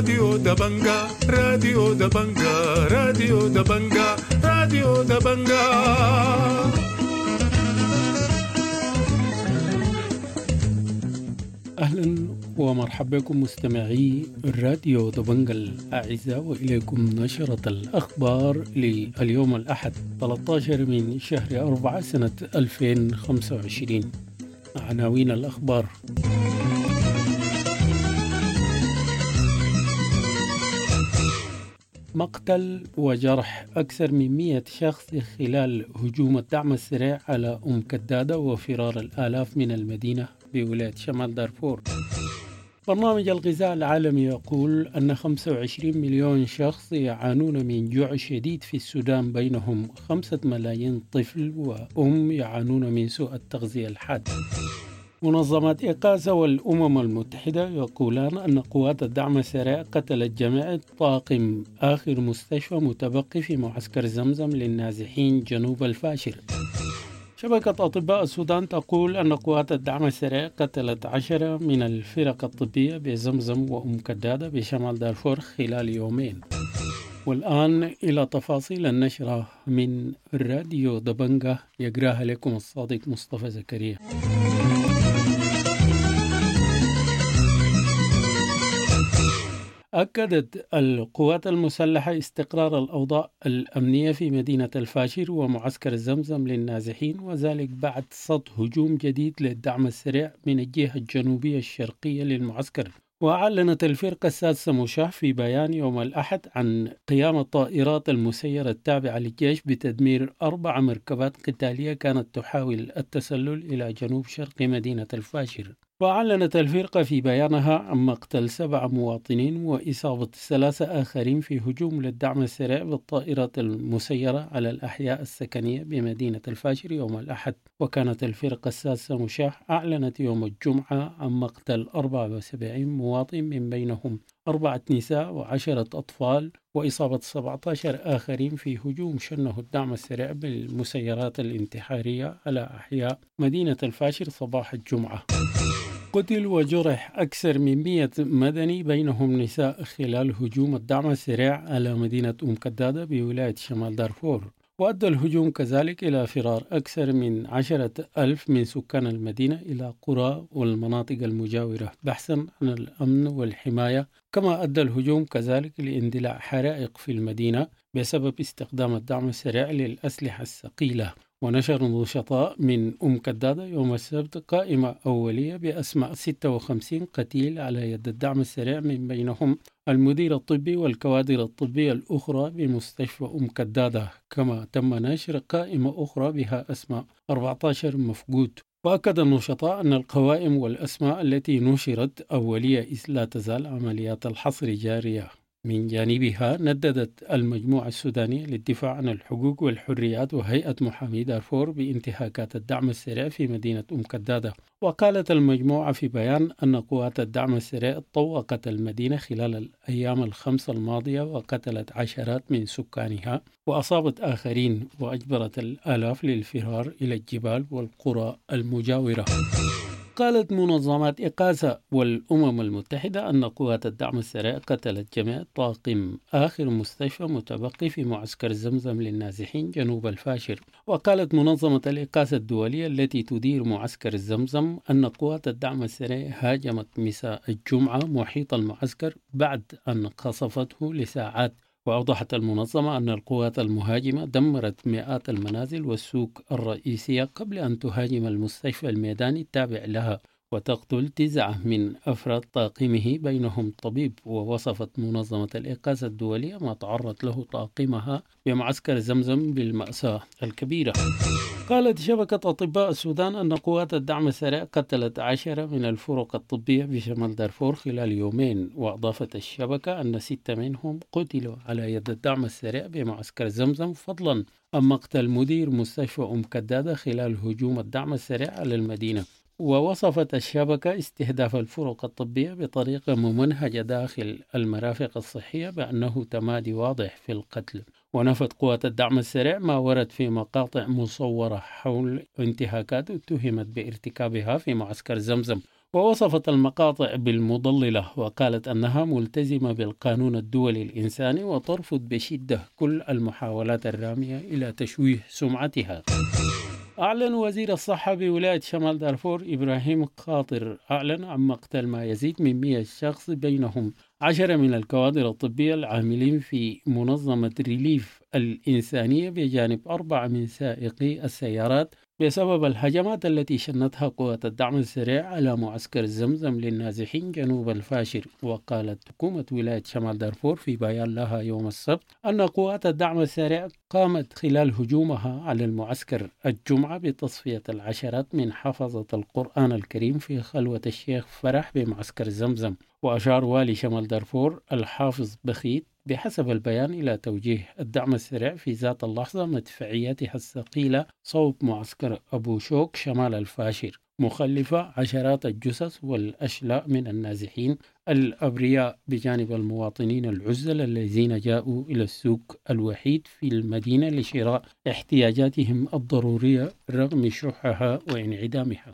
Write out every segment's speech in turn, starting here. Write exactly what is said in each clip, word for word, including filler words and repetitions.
راديو دبنجا راديو دبنجا راديو دبنجا راديو دبنجا. أهلا ومرحبا بكم مستمعي الراديو دبنجا الأعزاء، وإليكم نشرة الأخبار لليوم الأحد ثلاثة عشر من شهر أربعة سنة ألفين وخمسة وعشرين. عناوين الأخبار: مقتل وجرح أكثر من مئة شخص خلال هجوم الدعم السريع على أم كدادة وفرار الآلاف من المدينة بولاية شمال دارفور. برنامج الغذاء العالمي يقول أن خمسة وعشرين مليون شخص يعانون من جوع شديد في السودان، بينهم خمسة ملايين طفل وأم يعانون من سوء التغذية الحاد. منظمة إيقاظة والأمم المتحدة يقولان أن قوات الدعم السريع قتلت جميع طاقم آخر مستشفى متبقي في معسكر زمزم للنازحين جنوب الفاشر. شبكة أطباء السودان تقول أن قوات الدعم السريع قتلت عشرة من الفرق الطبية بزمزم وأم كدادة بشمال دارفور خلال يومين. والآن إلى تفاصيل النشرة من الراديو دبنجا، يقراها لكم الصادق مصطفى زكريا. أكدت القوات المسلحة استقرار الأوضاع الأمنية في مدينة الفاشر ومعسكر زمزم للنازحين، وذلك بعد صد هجوم جديد للدعم السريع من الجهة الجنوبية الشرقية للمعسكر. وأعلنت الفرقة السادسة مشاة في بيان يوم الأحد عن قيام الطائرات المسيرة التابعة للجيش بتدمير أربع مركبات قتالية كانت تحاول التسلل إلى جنوب شرق مدينة الفاشر. وأعلنت الفرقة في بيانها عن مقتل سبع مواطنين وإصابة ثلاثة آخرين في هجوم للدعم السريع بالطائرات المسيرة على الأحياء السكنية بمدينة الفاشر يوم الأحد. وكانت الفرقة السادسة مشاة أعلنت يوم الجمعة عن مقتل أربعة وسبعين مواطن، من بينهم أربعة نساء وعشرة أطفال، وإصابة سبعة عشر آخرين في هجوم شنه الدعم السريع بالمسيرات الانتحارية على أحياء مدينة الفاشر صباح الجمعة. قتل وجرح أكثر من مئة مدني بينهم نساء خلال هجوم الدعم السريع على مدينة أم كدادة بولاية شمال دارفور. وأدى الهجوم كذلك إلى فرار أكثر من عشرة ألف من سكان المدينة إلى قرى والمناطق المجاورة بحثا عن الأمن والحماية. كما أدى الهجوم كذلك لاندلاع حرائق في المدينة بسبب استخدام الدعم السريع للأسلحة الثقيلة. ونشر نشطاء من أم كدادة يوم السبت قائمة أولية بأسماء ستة وخمسين قتيل على يد الدعم السريع، من بينهم المدير الطبي والكوادر الطبية الأخرى بمستشفى أم كدادة. كما تم نشر قائمة أخرى بها أسماء أربعة عشر مفقود. وأكد النشطاء أن القوائم والأسماء التي نشرت أولية، إذ لا تزال عمليات الحصر جارية. من جانبها نددت المجموعة السودانية للدفاع عن الحقوق والحريات وهيئة محامي دارفور بانتهاكات الدعم السريع في مدينة أم كدادة. وقالت المجموعة في بيان أن قوات الدعم السريع طوقت المدينة خلال الأيام الخمسة الماضية وقتلت عشرات من سكانها وأصابت آخرين، وأجبرت الآلاف للفرار إلى الجبال والقرى المجاورة. قالت منظمات إيقاظة والأمم المتحدة أن قوات الدعم السريع قتلت جميع طاقم آخر مستشفى متبقي في معسكر زمزم للنازحين جنوب الفاشر. وقالت منظمة الإيقاظة الدولية التي تدير معسكر زمزم أن قوات الدعم السريع هاجمت مساء الجمعة محيط المعسكر بعد أن قصفته لساعات. وأوضحت المنظمة أن القوات المهاجمة دمرت مئات المنازل والسوق الرئيسية قبل أن تهاجم المستشفى الميداني التابع لها وتقتل تسعة من أفراد طاقمه بينهم طبيب. ووصفت منظمة الإنقاذ الدولية ما تعرض له طاقمها بمعسكر زمزم بالمأساة الكبيرة. قالت شبكة أطباء السودان أن قوات الدعم السريع قتلت عشرة من الفرق الطبية بشمال دارفور خلال يومين. وأضافت الشبكة أن ستة منهم قتلوا على يد الدعم السريع بمعسكر زمزم، فضلا عن مقتل مدير مستشفى أم كدادة خلال هجوم الدعم السريع على المدينة. ووصفت الشبكة استهداف الفرق الطبية بطريقة ممنهجة داخل المرافق الصحية بأنه تمادي واضح في القتل. ونفت قوات الدعم السريع ما ورد في مقاطع مصورة حول انتهاكات اتهمت بارتكابها في معسكر زمزم. ووصفت المقاطع بالمضللة وقالت أنها ملتزمة بالقانون الدولي الإنساني وترفض بشدة كل المحاولات الرامية إلى تشويه سمعتها. أعلن وزير الصحة بولاية شمال دارفور إبراهيم خاطر أعلن عن مقتل ما يزيد من مئة شخص بينهم عشرة من الكوادر الطبية العاملين في منظمة ريليف الإنسانية بجانب أربعة من سائقي السيارات بسبب الهجمات التي شنتها قوات الدعم السريع على معسكر زمزم للنازحين جنوب الفاشر. وقالت حكومة ولاية شمال دارفور في بيان لها يوم السبت أن قوات الدعم السريع قامت خلال هجومها على المعسكر الجمعة بتصفية العشرات من حفظة القرآن الكريم في خلوة الشيخ فرح بمعسكر زمزم. وأشار والي شمال دارفور الحافظ بخيت بحسب البيان إلى توجيه الدعم السريع في ذات اللحظة مدفعياتها الثقيلة صوب معسكر أبو شوك شمال الفاشر، مخلفة عشرات الجثث والأشلاء من النازحين الأبرياء بجانب المواطنين العزل الذين جاءوا إلى السوق الوحيد في المدينة لشراء احتياجاتهم الضرورية رغم شحها وانعدامها.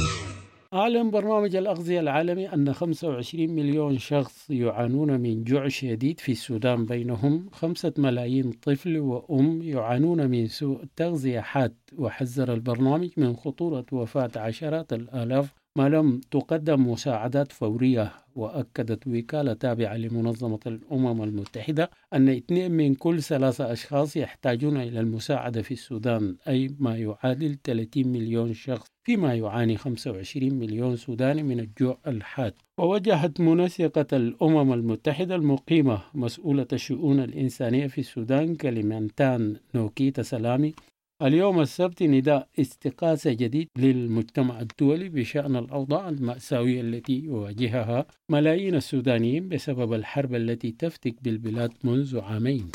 أعلن برنامج الأغذية العالمي أن خمسة وعشرين مليون شخص يعانون من جوع شديد في السودان، بينهم خمسة ملايين طفل وأم يعانون من سوء تغذية حاد. وحذر البرنامج من خطورة وفاة عشرات الآلاف ما لم تقدم مساعدات فورية. وأكدت وكالة تابعة لمنظمة الأمم المتحدة أن اثنين من كل ثلاثة أشخاص يحتاجون إلى المساعدة في السودان، أي ما يعادل ثلاثين مليون شخص، فيما يعاني خمسة وعشرين مليون سوداني من الجوع الحاد. ووجهت منسقة الأمم المتحدة المقيمة مسؤولة الشؤون الإنسانية في السودان كليمانتان نوكيتا سلامي اليوم السبت نداء استقاصة جديد للمجتمع الدولي بشأن الأوضاع المأساوية التي يواجهها ملايين السودانيين بسبب الحرب التي تفتك بالبلاد منذ عامين.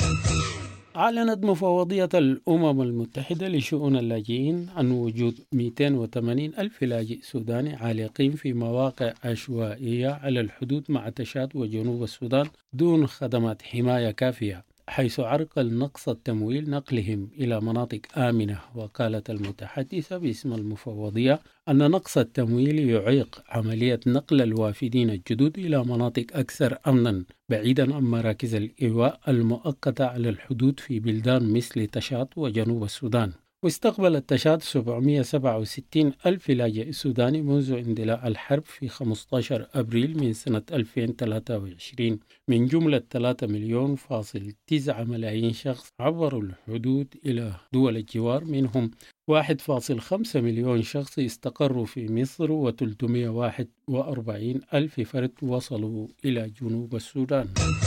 أعلنت مفوضية الأمم المتحدة لشؤون اللاجئين عن وجود مئتين وثمانين ألف لاجئ سوداني عالقين في مواقع عشوائية على الحدود مع تشاد وجنوب السودان دون خدمات حماية كافية، حيث عرقل نقص التمويل نقلهم إلى مناطق آمنة. وقالت المتحدثة باسم المفوضية أن نقص التمويل يعيق عملية نقل الوافدين الجدد إلى مناطق أكثر أمنا بعيدا عن مراكز الإيواء المؤقتة على الحدود في بلدان مثل تشاد وجنوب السودان. واستقبلت تشاد سبعمئة وسبعة وستين ألف لاجئ سوداني منذ اندلاع الحرب في خمسة عشر أبريل من سنة ألفين وثلاثة وعشرين، من جملة ثلاثة مليون فاصل تسعة ملايين شخص عبروا الحدود إلى دول الجوار، منهم واحد فاصل خمسة مليون شخص استقروا في مصر وثلاثمئة وواحد وأربعين ألف فرد وصلوا إلى جنوب السودان.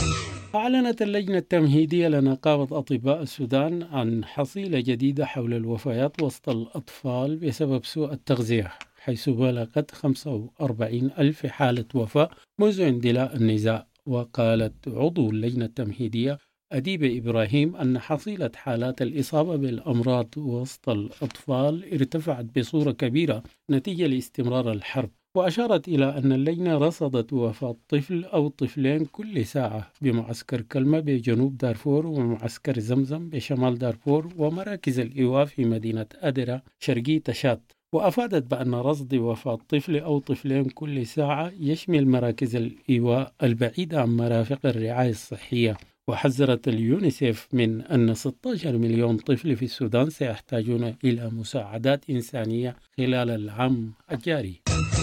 أعلنت اللجنة التمهيدية لنقابة أطباء السودان عن حصيلة جديدة حول الوفيات وسط الأطفال بسبب سوء التغذية، حيث بلغت خمسة وأربعين ألف حالة وفاة منذ اندلاع النزاع. وقالت عضو اللجنة التمهيدية أديبة إبراهيم أن حصيلة حالات الإصابة بالأمراض وسط الأطفال ارتفعت بصورة كبيرة نتيجة لاستمرار الحرب. وأشارت إلى أن اللجنة رصدت وفاة طفل أو طفلين كل ساعة بمعسكر كلمة بجنوب دارفور ومعسكر زمزم بشمال دارفور ومراكز الإيواء في مدينة أدرا شرقي تشاد. وأفادت بأن رصد وفاة طفل أو طفلين كل ساعة يشمل مراكز الإيواء البعيدة عن مرافق الرعاية الصحية. وحذرت اليونيسيف من أن ستة عشر مليون طفل في السودان سيحتاجون إلى مساعدات إنسانية خلال العام الجاري.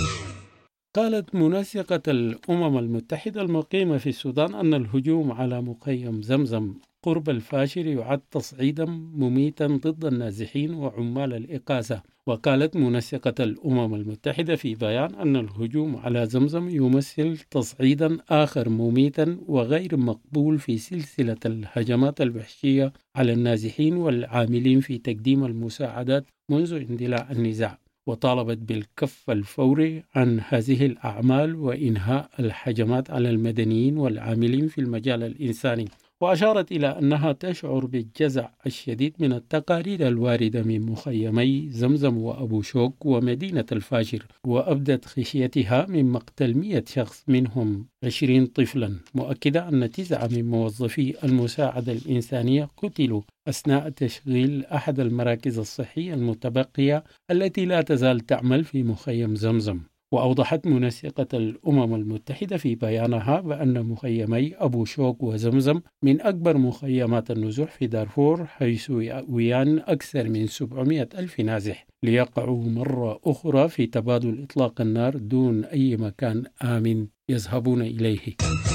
قالت منسقة الأمم المتحدة المقيمة في السودان أن الهجوم على مخيم زمزم قرب الفاشر يعد تصعيدا مميتا ضد النازحين وعمال الإقاثة. وقالت منسقة الأمم المتحدة في بيان أن الهجوم على زمزم يمثل تصعيدا آخر مميتا وغير مقبول في سلسلة الهجمات الوحشية على النازحين والعاملين في تقديم المساعدات منذ اندلاع النزاع. وطالبت بالكف الفوري عن هذه الأعمال وإنهاء الهجمات على المدنيين والعاملين في المجال الإنساني. وأشارت إلى أنها تشعر بالجزع الشديد من التقارير الواردة من مخيمي زمزم وأبو شوك ومدينة الفاشر، وأبدت خشيتها من مقتل مئة شخص منهم عشرين طفلا، مؤكدة أن تسعة من موظفي المساعدة الإنسانية قتلوا أثناء تشغيل أحد المراكز الصحية المتبقية التي لا تزال تعمل في مخيم زمزم. وأوضحت منسقة الأمم المتحدة في بيانها بأن مخيمي أبو شوك وزمزم من أكبر مخيمات النزوح في دارفور، حيث يأويان أكثر من سبعمائة ألف نازح ليقعوا مرة أخرى في تبادل إطلاق النار دون أي مكان آمن يذهبون إليه.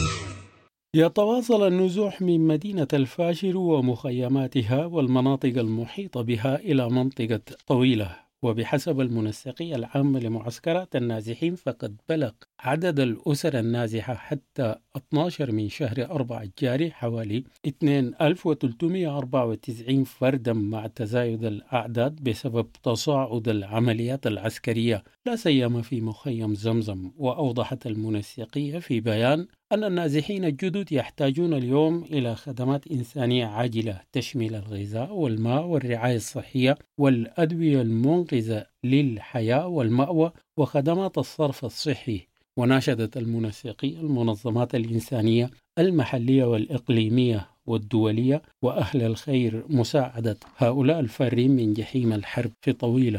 يتواصل النزوح من مدينة الفاشر ومخيماتها والمناطق المحيطة بها إلى منطقة طويلة. وبحسب المنسقية العامة لمعسكرات النازحين فقد بلغ عدد الأسر النازحة حتى اثني عشر من شهر أربعة الجاري حوالي اثنين آلاف وثلاثمائة وأربعة وتسعين فردا، مع تزايد الأعداد بسبب تصاعد العمليات العسكرية لا سيما في مخيم زمزم. وأوضحت المنسقية في بيان أن النازحين الجدد يحتاجون اليوم إلى خدمات إنسانية عاجلة تشمل الغذاء والماء والرعاية الصحية والأدوية المنقذة للحياة والمأوى وخدمات الصرف الصحي. وناشدت المنسقية المنظمات الإنسانية المحلية والإقليمية والدولية وأهل الخير مساعدة هؤلاء الفارين من جحيم الحرب في طويلة.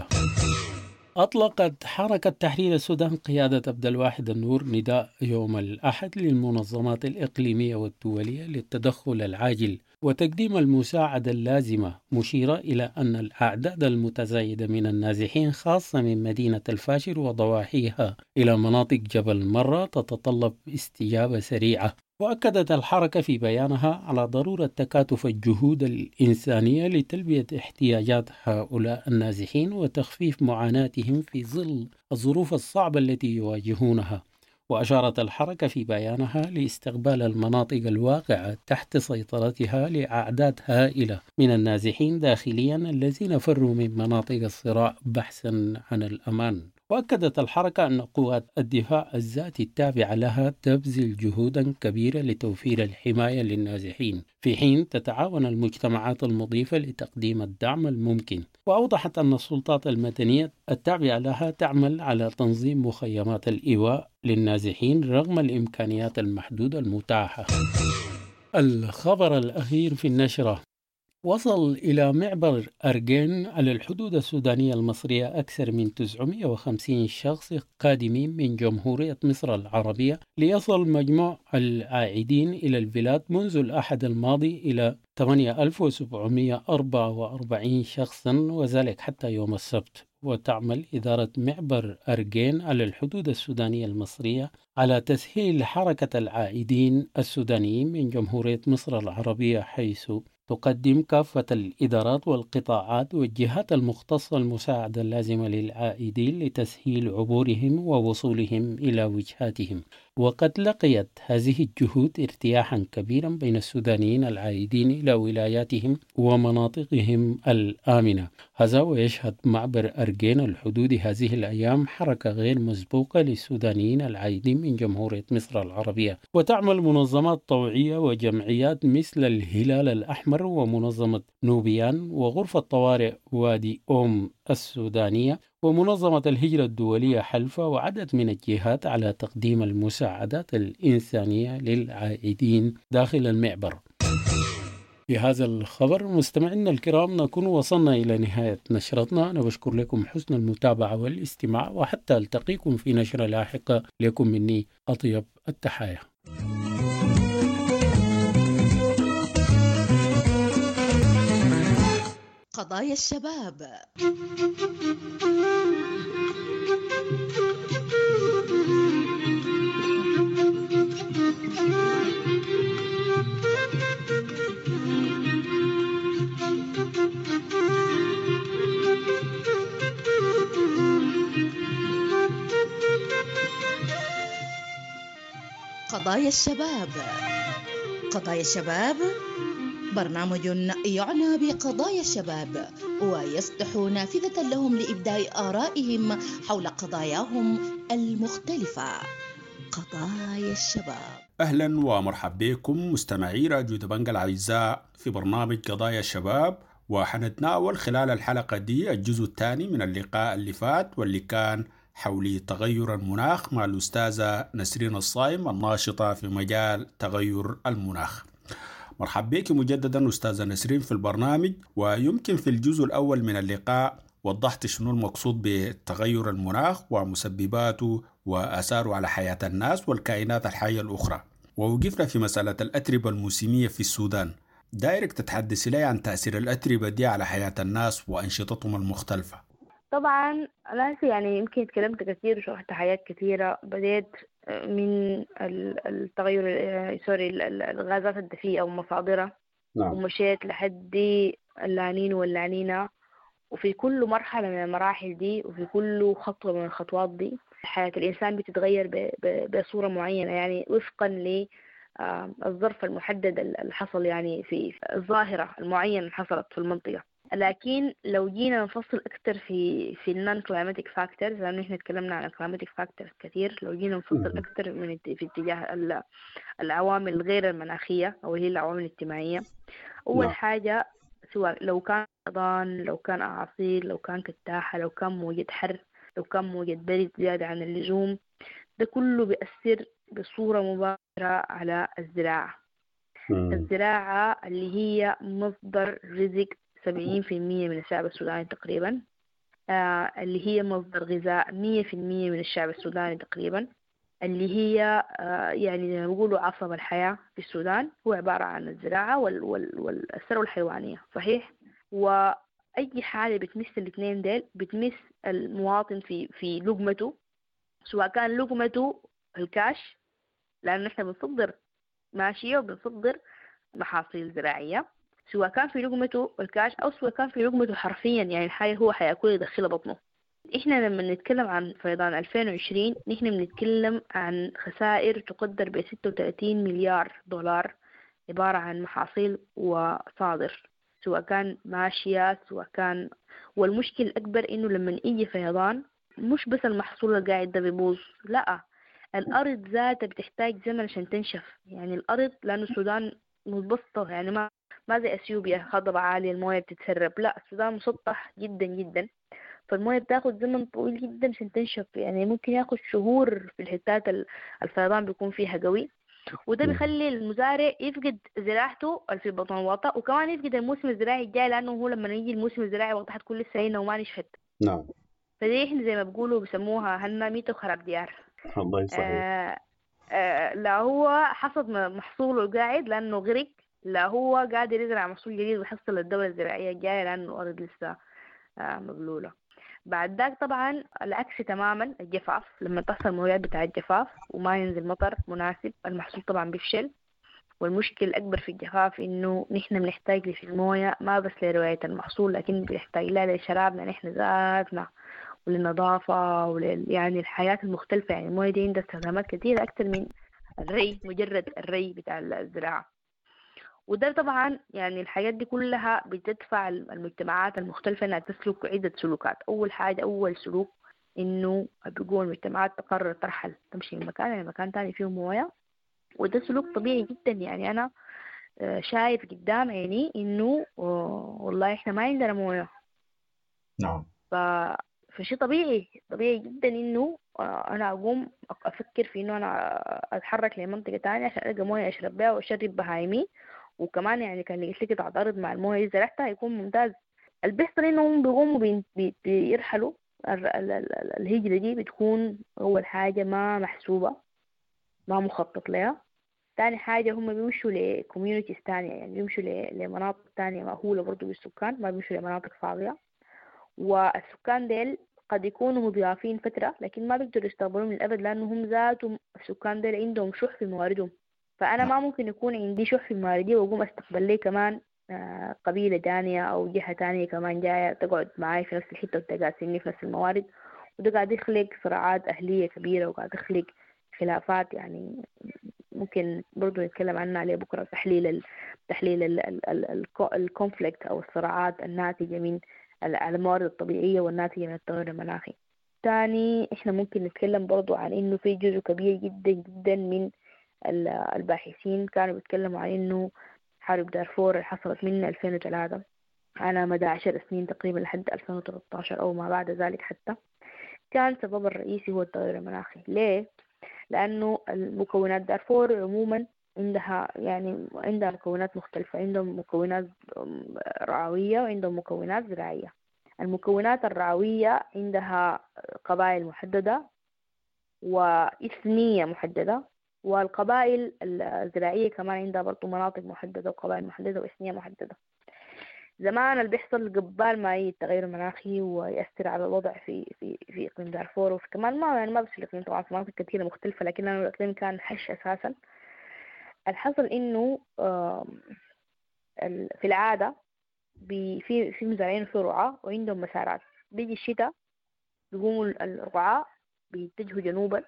أطلقت حركة تحرير السودان قيادة عبد الواحد النور نداء يوم الأحد للمنظمات الإقليمية والدولية للتدخل العاجل وتقديم المساعدة اللازمة، مشيرة إلى أن الأعداد المتزايدة من النازحين خاصة من مدينة الفاشر وضواحيها إلى مناطق جبل مرة تتطلب استجابة سريعة. وأكدت الحركة في بيانها على ضرورة تكاتف الجهود الإنسانية لتلبية احتياجات هؤلاء النازحين وتخفيف معاناتهم في ظل الظروف الصعبة التي يواجهونها. وأشارت الحركة في بيانها لاستقبال المناطق الواقعة تحت سيطرتها لأعداد هائلة من النازحين داخليا الذين فروا من مناطق الصراع بحثا عن الأمان. وأكدت الحركة أن قوات الدفاع الذاتي التابعة لها تبذل جهودا كبيرة لتوفير الحماية للنازحين، في حين تتعاون المجتمعات المضيفة لتقديم الدعم الممكن. وأوضحت أن السلطات المدنية التابعة لها تعمل على تنظيم مخيمات الإيواء للنازحين رغم الإمكانيات المحدودة المتاحة. الخبر الأخير في النشرة: وصل إلى معبر أرجين على الحدود السودانية المصرية أكثر من تسعمائة وخمسين شخص قادمين من جمهورية مصر العربية، ليصل مجموع العائدين إلى البلاد منذ الأحد الماضي إلى ثمانية آلاف وسبعمائة وأربعة وأربعين شخصا، وذلك حتى يوم السبت. وتعمل إدارة معبر أرجين على الحدود السودانية المصرية على تسهيل حركة العائدين السودانيين من جمهورية مصر العربية، حيث تقدم كافة الإدارات والقطاعات والجهات المختصة المساعدة اللازمة للعائدين لتسهيل عبورهم ووصولهم إلى وجهاتهم. وقد لقيت هذه الجهود ارتياحا كبيرا بين السودانيين العائدين إلى ولاياتهم ومناطقهم الآمنة. هذا ويشهد معبر أرجين الحدود هذه الأيام حركة غير مسبوقة للسودانيين العائدين من جمهورية مصر العربية. وتعمل منظمات طوعية وجمعيات مثل الهلال الأحمر ومنظمة نوبيان وغرفة طوارئ وادي أوم السودانية ومنظمة الهجرة الدولية حلفة وعدد من الجهات على تقديم المساعدات الإنسانية للعائدين داخل المعبر. بهذا الخبر مستمعينا الكرام نكون وصلنا إلى نهاية نشرتنا. أنا بشكر لكم حسن المتابعة والاستماع، وحتى ألتقيكم في نشرة لاحقة. لكم مني أطيب التحايا. قضايا الشباب. قضايا الشباب. قضايا الشباب برنامج يعنى بقضايا الشباب ويفتح نافذة لهم لإبداء آرائهم حول قضاياهم المختلفة. قضايا الشباب. أهلا ومرحبا بكم مستمعي راديو دبنجة الأعزاء في برنامج قضايا الشباب، وحنتناول خلال الحلقة دي الجزء الثاني من اللقاء اللي فات واللي كان حول تغير المناخ مع الأستاذة نسرين الصايم الناشطة في مجال تغير المناخ. مرحبا بك مجددا أستاذة نسرين في البرنامج. ويمكن في الجزء الأول من اللقاء وضحت شنو المقصود بتغير المناخ ومسبباته وآثاره على حياة الناس والكائنات الحية الأخرى. ووقفنا في مسألة الأتربة الموسمية في السودان. دايرك تتحدث لي عن تأثير الأتربة دي على حياة الناس وأنشطتهم المختلفة. طبعا أنا يعني يمكن اتكلمت كثير وشرحت حاجات كثيرة. بديت من التغير سوري الغازات الدفيئة ومصادرها، نعم. ومشيت لحد اللانين واللانينة، وفي كل مرحلة من المراحل دي وفي كل خطوة من الخطوات دي حياة الإنسان بتتغير بصورة معينة، يعني وفقا للظرف المحدد اللي حصل، يعني في الظاهرة المعينة اللي حصلت في المنطقة. لكن لو جينا نفصل أكتر في في النون كلايماتيك فاكتورز، لأنه إحنا تكلمنا عن الكلايماتيك فاكتورز كثير، لو جينا نفصل أكتر من في اتجاه العوامل الغير المناخية أو هي العوامل الاجتماعية. أول لا. حاجة، سواء لو كان فيضان، لو كان أعاصير، لو كان كتاحة، لو كان موجة حر، لو كان موجة برد زيادة عن اللزوم، ده كله بيأثر بصورة مباشرة على الزراعة. م. الزراعة اللي هي مصدر رزق سبعين في المية من الشعب السوداني تقريبا، آه اللي هي مصدر غذاء مية في المية من الشعب السوداني تقريبا، اللي هي آه يعني زي ما بيقولوا عصب الحياة في السودان هو عبارة عن الزراعة وال وال والثروة الحيوانية، صحيح؟ وأي حاجة بتمس الاثنين ديل بتمس المواطن في في لقمته، سواء كان لقمته الكاش، لأن نحن بنصدر ماشية وبنصدر محاصيل زراعية، سواء كان في لقمته الكاش أو سواء كان في لقمته حرفيا، يعني الحاجة هو حياكل يدخلها بطنه. إحنا لما نتكلم عن فيضان ألفين وعشرين نحن بنتكلم عن خسائر تقدر ب ستة وثلاثين مليار دولار، عبارة عن محاصيل وصادر، سواء كان ماشية سواء كان. والمشكلة الأكبر إنه لما يجي فيضان مش بس المحصول القاعد ده بيبوظ، لا، الأرض ذاتها بتحتاج زمن عشان تنشف. يعني الأرض لأنه السودان متبسطة، يعني ما ما زي أثيوبيا هضبة عالية الموية بتتسرب، لا، السودان مسطح جدا جدا، فالموية بتاخد زمن طويل جدا عشان تنشف، يعني ممكن ياخد شهور في الحتات الفيضان بيكون فيها قوي، وده بيخلي المزارع يفقد زراعته في بطن الوطأ، وكمان يفقد الموسم الزراعي الجاي، لأنه هو لما يجي الموسم الزراعي وقتها حتكون لسه هنا وما نشفت. نعم. فدي احنا زي ما بيقولوا بيسموها هنا ميت وخراب ديار. الله يصحيح. آه آه لا هو حصد محصوله قاعد لأنه غرق، لا هو قادر يزرع محصول جديد ويحصل الدولة الزراعية الجاية لأنه الأرض لسه آه مبلولة. بعد ذاك طبعا العكس تماما، الجفاف، لما تحصل موجات بتاع الجفاف وما ينزل مطر مناسب المحصول طبعا بيفشل. والمشكلة الأكبر في الجفاف إنه نحن بنحتاج في الموية ما بس لرواية المحصول، لكن بنحتاج لها لشرابنا نحن ذاتنا وللنظافة ولل يعني الحياة المختلفة. يعني الموية دي عندها استخدامات كثيرة أكثر من الري، مجرد الري بتاع الزراعة. وده طبعا يعني الحاجات دي كلها بتدفع المجتمعات المختلفة انها تسلك عدة سلوكات. اول حاجة اول سلوك انه بيقول المجتمعات تقرر ترحل تمشي من مكان لمكان تاني فيه موية، وده سلوك طبيعي جدا. يعني انا شايف قدام عيني انه والله احنا ما عندنا موية. نعم. ف... فشي طبيعي طبيعي جدا انه انا اقوم افكر في انه انا اتحرك لمنطقة تانية عشان القى موية اشرب بها واشرب بهايمي، وكمان يعني كان لقيت لي قطعة أرض مع المويه دي زرعتها هيكون ممتاز. البيحصل إنهم بيقوموا بي بي بيرحلوا. الهجرة دي بتكون أول حاجة ما محسوبة ما مخطط لها. تاني حاجة هم بيمشوا لكوميونيتيز تانية، يعني بيمشوا لمناطق تانية مأهولة برضو بالسكان، ما بيمشوا لمناطق فاضية. والسكان ديل قد يكونوا مضيافين فترة لكن ما بيقدروا يستقبلوا من الأبد، لأنهم ذاتهم السكان ديل عندهم شح في مواردهم. فأنا ما ممكن يكون عندي شح في مواردي وأقوم أستقبل لي كمان قبيلة تانية أو جهة تانية كمان جاية تقعد معي في نفس الحتة وتقاسمني في نفس الموارد، وده قاعد يخلق صراعات أهلية كبيرة وقاعد يخلق خلافات يعني ممكن برضو نتكلم عنها عليه بكرة. تحليل ال تحليل الكونفليكت أو الصراعات الناتجة من الموارد الطبيعية والناتجة من التغير المناخي. تاني إحنا ممكن نتكلم برضو عن إنه في جزء كبير جدا جدا من الباحثين كانوا بيتكلموا عن إنه حرب دارفور اللي حصلت من ألفين وثلاثة على مدى عشر سنين تقريبا لحد ألفين وثلاثة عشر أو ما بعد ذلك حتى، كان سبب الرئيسي هو التغير المناخي. ليه؟ لأنه المكونات دارفور عموما عندها يعني عندها مكونات مختلفة، عندهم مكونات رعوية وعندهم مكونات زراعية. المكونات الرعوية عندها قبائل محددة وإثنية محددة، والقبائل الزراعية كمان عندها برضو مناطق محددة وقبائل محددة وإثنية محددة. زمان اللي بيحصل قبال ما يجي التغير المناخي ويأثر على الوضع في في في إقليم دارفور، وفي كمان ما يعني ما بس في الإقليم، طبعا في مناطق كثيرة مختلفة، لكن أنا الإقليم كان حش أساسا. الحصل إنه في العادة في في مزارعين في رعاة وعندهم مسارات، بيجي الشتاء بيقوموا الرعاة بيتجهوا جنوبا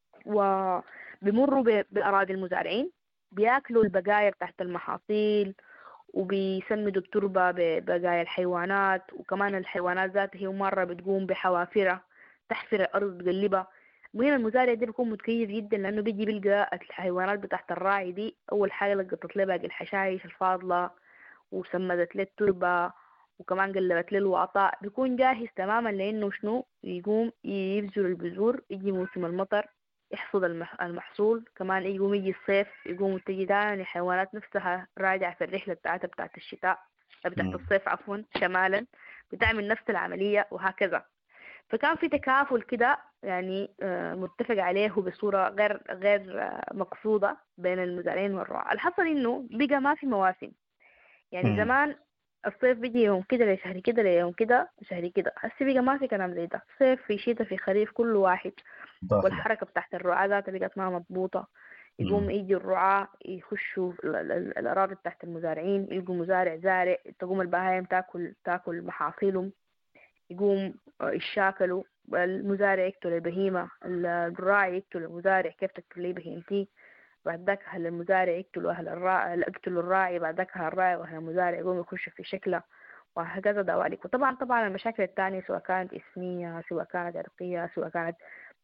وبيمروا بأراضي المزارعين، بياكلوا البقايا تحت المحاصيل وبيسمدوا التربة ببقايا الحيوانات، وكمان الحيوانات ذاتها هي مرة بتقوم بحوافرة تحفر الأرض تقلبها. وهنا المزارع ده بيكون متكيف جدا لأنه بيجي بيلقى الحيوانات بتاعت الراعي دي أول حاجة لقطت له باقي الحشائش الفاضلة وسمدت له التربة وكمان قلبت له الوعطاء، بيكون جاهز تماما لأنه شنو يقوم يبذر البذور، يجي موسم المطر يحصد المحصول، كمان يقوم يجي الصيف يقوم تجي تاني الحيوانات نفسها راجعة في الرحلة بتاعتها بتاعت الشتاء بتاعت الصيف عفوا شمالا، بتعمل نفس العملية وهكذا. فكان في تكافل كده يعني متفق عليه بصورة غير غير مقصودة بين المزارعين والرعاة. الحصل إنه بقى ما في مواسم، يعني مم. زمان الصيف بيجي يوم كده لشهر كده ليوم كده شهر كده، هسه بقى ما في كلام زي ده، صيف في شتاء في خريف كل واحد داخل. والحركة بتاعت الرعاة ذاتها بقت ما مضبوطة، يقوم يجي الرعاة يخشوا الأراضي بتاعت المزارعين، يلقوا مزارع زارع، تقوم البهايم تاكل تاكل محاصيلهم، يقوم يشاكلوا، المزارع يقتل البهيمة، الراعي يقتل المزارع كيف تقتل لي بهيمتي، بعد ذاك أهل المزارع يقتلوا أهل الراعي يقتلوا الراعي، بعد ذاك أهل الراعي وأهل المزارع يقوم يخشوا في شكله، وهكذا دواليك. وطبعا طبعا المشاكل الثانية سواء كانت إثنية سواء كانت عرقية سواء كانت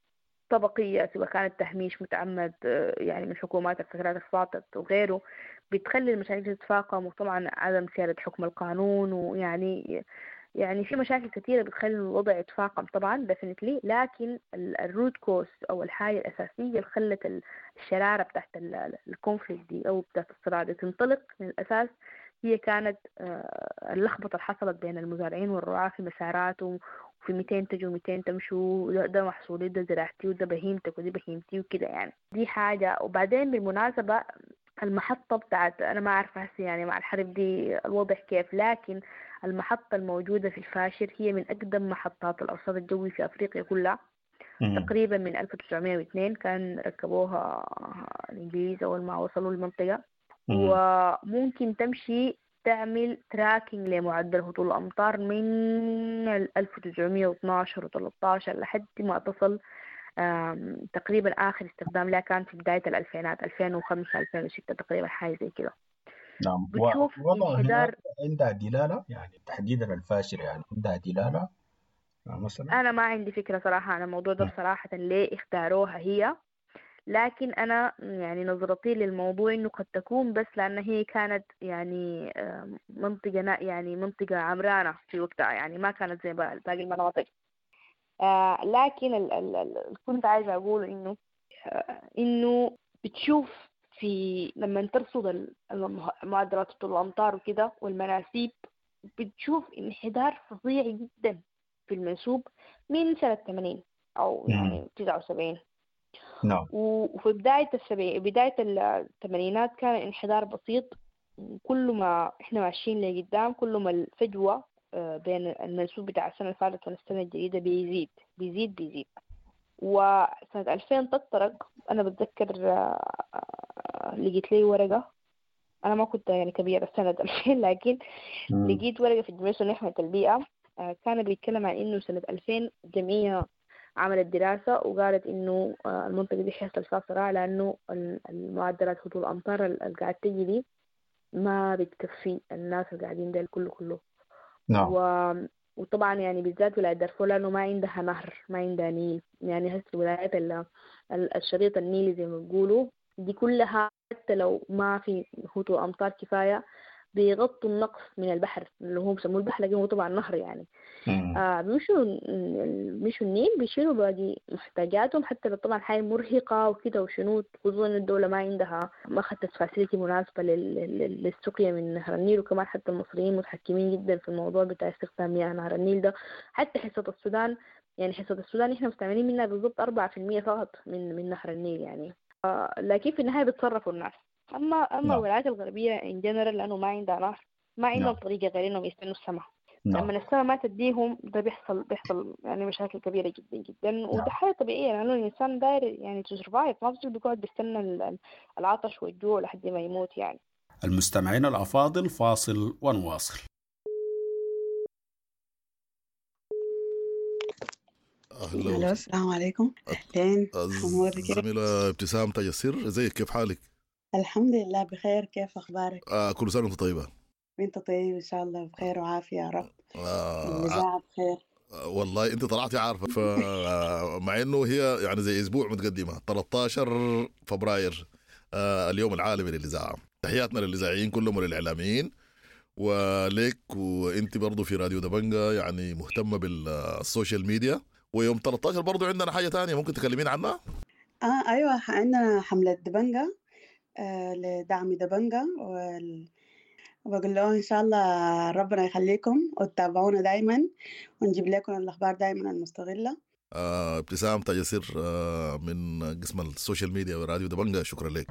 طبقية سواء كانت تهميش متعمد يعني من حكومات الفترات الفاتت وغيره، بتخلي المشاكل تتفاقم، وطبعا عدم سيادة حكم القانون، ويعني يعني في مشاكل كثيرة بتخلي الوضع يتفاقم طبعا definitely. لكن الروت كوز أو الحاجة الأساسية اللي خلت الشرارة بتاعت الكونفليكت دي أو بتاعت الصراع دي تنطلق من الأساس هي كانت اللخبطة اللي حصلت بين المزارعين والرعاة في مسارات، وفي ميتين تجوا ميتين تمشوا، ده محصولي ده زراعتي وده بهيمتك ودي بهيمتي وكده يعني. دي حاجة. وبعدين بالمناسبة المحطة بتاعت أنا ما أعرف هسه يعني مع الحرب دي الوضع كيف، لكن المحطة الموجودة في الفاشر هي من أقدم محطات الأرصاد الجوي في أفريقيا كلها. مم. تقريبا من ألف وتسعمائة واثنين كان ركبوها الإنجليز أول ما وصلوا المنطقة. مم. وممكن تمشي تعمل تراكنج لمعدل هطول الأمطار من ألف وتسعمائة واثني عشر وثلاثة عشر لحد ما تصل تقريبا آخر استخدام لها كان في بداية الألفينات ألفين وخمسة ألفين وستة تقريبا حاجة زي كده. نعم. بتشوف انحدار عندها دلالة يعني تحديدا الفاشر يعني عندها دلالة مثلا؟ أنا ما عندي فكرة صراحة عن الموضوع ده صراحة ليه اختاروها هي، لكن أنا يعني نظرتي للموضوع إنه قد تكون بس لأن هي كانت يعني منطقة يعني منطقة عمرانة في وقتها، يعني ما كانت زي باقي المناطق. آه لكن ال ال ال كنت عايزة أقول إنه آه إنه بتشوف في لما ترصد معدلات طول الأمطار وكده والمناسيب، بتشوف انحدار فظيع جدا في المنسوب من سنة ثمانين أو يعني تسعة وسبعين. نعم. وفي بداية السبعين بداية الثمانينات كان انحدار بسيط، كل ما إحنا ماشيين لقدام كل ما الفجوة بين المنسوب بتاع السنة اللي فاتت والسنة الجديدة بيزيد بيزيد بيزيد. وسنة ألفين تطرق أنا بتذكر لقيت لي ورقة، أنا ما كنت يعني كبيرة سنة ألفين لكن م. لقيت ورقة في الجمعية لحماية البيئة كان بيتكلم عن إنه سنة ألفين الجمعية عملت دراسة وقالت إنه المنطقة دي حيصل فيها صراع لأنه المعدلات هطول الأمطار اللي قاعد تجي دي ما بتكفي الناس اللي قاعدين ده كله كله. نعم. و... وطبعا يعني بالذات ولاية دارفور لأنه ما عندها نهر ما عندها نيل، يعني هسه الولايات ال... الشريط النيلي زي ما بيقولوا دي كلها حتى لو ما في هطول أمطار كفاية بيغطوا النقص من البحر اللي هم بيسموه البحر لكن هو طبعا نهر يعني. آه بيمشوا بيمشوا النيل بيشيلوا باقي محتاجاتهم، حتى لو طبعا حاجة مرهقة وكده وشنو، خصوصا الدولة ما عندها ما أخذت فاسيلتي مناسبة للسقيا من نهر النيل. وكمان حتى المصريين متحكمين جدا في الموضوع بتاع استخدام مياه نهر النيل ده. حتى حصة السودان يعني حصة السودان احنا مستعملين منها بالضبط أربعة في المية فقط من من نهر النيل يعني. آه لكن في النهاية بتصرفوا الناس. أما أما الولايات الغربية إن جنرال لأنه ما عندها نهر، ما عندهم طريقة غير إنهم يستنوا السماء. لما السماء ما تديهم ده بيحصل بيحصل يعني مشاكل كبيرة جدا جدا. وده حاجة طبيعية لأنه الإنسان داير يعني تسرفايف، ما بصير بيقعد بيستنى العطش والجوع لحد ما يموت يعني. المستمعين الأفاضل، فاصل ونواصل. أهلا، السلام عليكم. أهلين، الزميلة ابتسام تاج السر، ازيك؟ كيف حالك؟ الحمد لله بخير، كيف أخبارك؟ آه كل سنة وانت طيبة. وانت طيب إن شاء الله بخير وعافية يا رب. آه الإذاعة بخير. آه والله انت طلعتي عارفة، فمع انه هي يعني زي اسبوع متقدمة، ثلاثة عشر فبراير آه اليوم العالمي للإذاعة. تحياتنا للإذاعيين كلهم وللإعلاميين وليك، وانت برضو في راديو دبنجة يعني مهتمة بالسوشيال ميديا. ويوم ثلاثة عشر برضو عندنا حاجة تانية ممكن تكلمين عنها؟ آه أيوة، عندنا حملة دبنجة آه لدعم دبنجة، وبقول له إن شاء الله ربنا يخليكم وتتابعونا دايما ونجيب لكم الأخبار دايما المستغلة. آه ابتسام تاج السر آه من قسم السوشيال ميديا وراديو دبنجة، شكرا لك.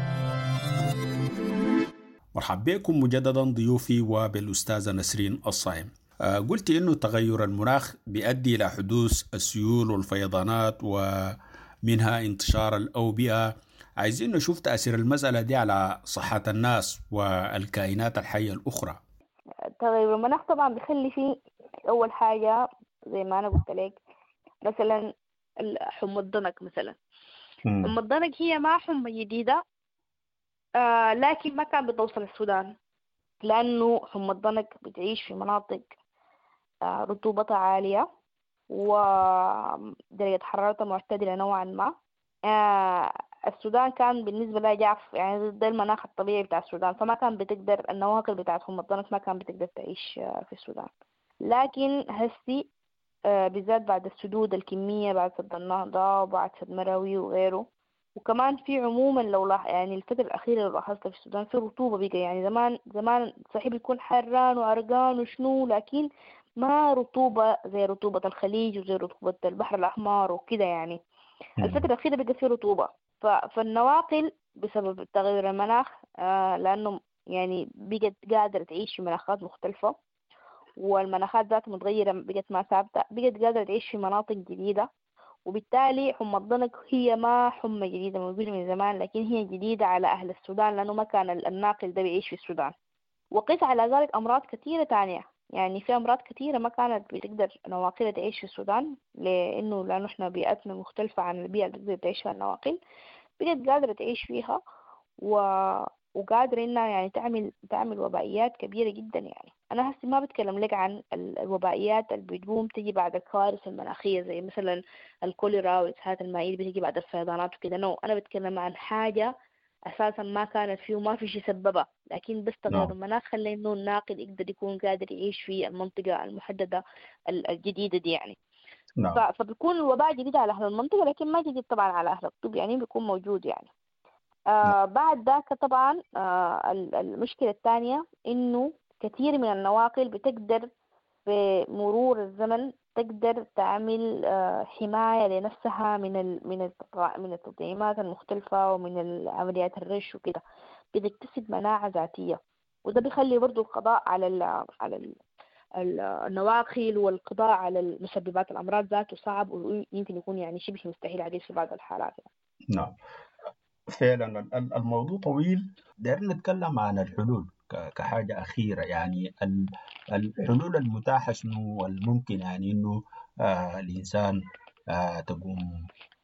مرحبا بكم مجددا ضيوفي وبالأستاذة نسرين الصائم. قلت إنه تغير المناخ بيؤدي إلى حدوث السيول والفيضانات ومنها انتشار الأوبئة. عايزين نشوف تأثير المسألة دي على صحة الناس والكائنات الحية الأخرى. تغير المناخ طبعا بيخلي فيه أول حاجة زي ما أنا قلت لك، مثلا حمى الضنك مثلا. حمى الضنك هي ما حمى جديدة، آه لكن ما كان بتوصل السودان، لأنه حمى الضنك بتعيش في مناطق آه رطوبتها عالية ودرجة حرارتها معتدلة نوعا ما. آه السودان كان بالنسبة لها جاف يعني ضد المناخ الطبيعي بتاع السودان، فما كان بتقدر النواقل بتاعت حمى الضنك ما كان بتقدر تعيش آه في السودان. لكن هسي آه بالذات بعد السدود الكمية بعد سد النهضة وبعد سد مروي وغيره، وكمان في عموما لو لاح يعني الفترة الأخيرة لو لاحظتها في السودان في رطوبة بقى. يعني زمان زمان صحيح بيكون حران وعرقان وشنو، لكن ما رطوبة زي رطوبة الخليج وزي رطوبة البحر الأحمر وكده يعني. الفترة الأخيرة بقى في رطوبة، فالنواقل بسبب تغير المناخ آه لأنه يعني بقت قادرة تعيش في مناخات مختلفة، والمناخات ذاتها متغيرة بقت ما ثابتة، بقت قادرة تعيش في مناطق جديدة. وبالتالي حمى الضنك هي ما حمى جديدة موجودة من زمان، لكن هي جديدة على أهل السودان لأنه ما كان الناقل ده بيعيش في السودان. وقيس على ذلك أمراض كثيرة تانية، يعني في أمراض كثيرة ما كانت بتقدر نواقل تعيش في السودان، لأنه لأنه إحنا بيئتنا مختلفة عن البيئة اللي بتقدر تعيش فيها النواقل، بقت قادرة تعيش فيها و... وقادرة إنها يعني تعمل تعمل وبائيات كبيرة جدا. يعني أنا هسي ما بتكلم لك عن الوبائيات اللي بتقوم تجي بعد الكوارث المناخية زي مثلا الكوليرا والإسهالات المائية بتجي بعد الفيضانات وكده، نو أنا بتكلم عن حاجة أساسا ما كانت فيه وما في شيء سببها، لكن بس تغير المناخ خلى إنه الناقل يقدر يكون قادر يعيش في المنطقة المحددة الجديدة دي يعني. no. فبيكون الوباء جديد على أهل المنطقة لكن ما جديد طبعا على أهل الطب، يعني بيكون موجود يعني. آه بعد ذاك طبعا آه المشكلة الثانية إنه كثير من النواقل بتقدر بمرور الزمن تقدر تعمل آه حماية لنفسها من ال من من التطعيمات المختلفة ومن العمليات الرش وكده، بتكتسب مناعة ذاتية، وده بيخلي برضو القضاء على ال على ال النواقل والقضاء على مسببات الأمراض ذاته صعب، ويمكن يكون يعني شبه مستحيل عليه في بعض الحالات يعني. نعم فعلا الموضوع طويل. دايرين نتكلم عن الحلول كحاجة أخيرة، يعني الحلول المتاحة شنو الممكن يعني إنه آه الإنسان آه تقوم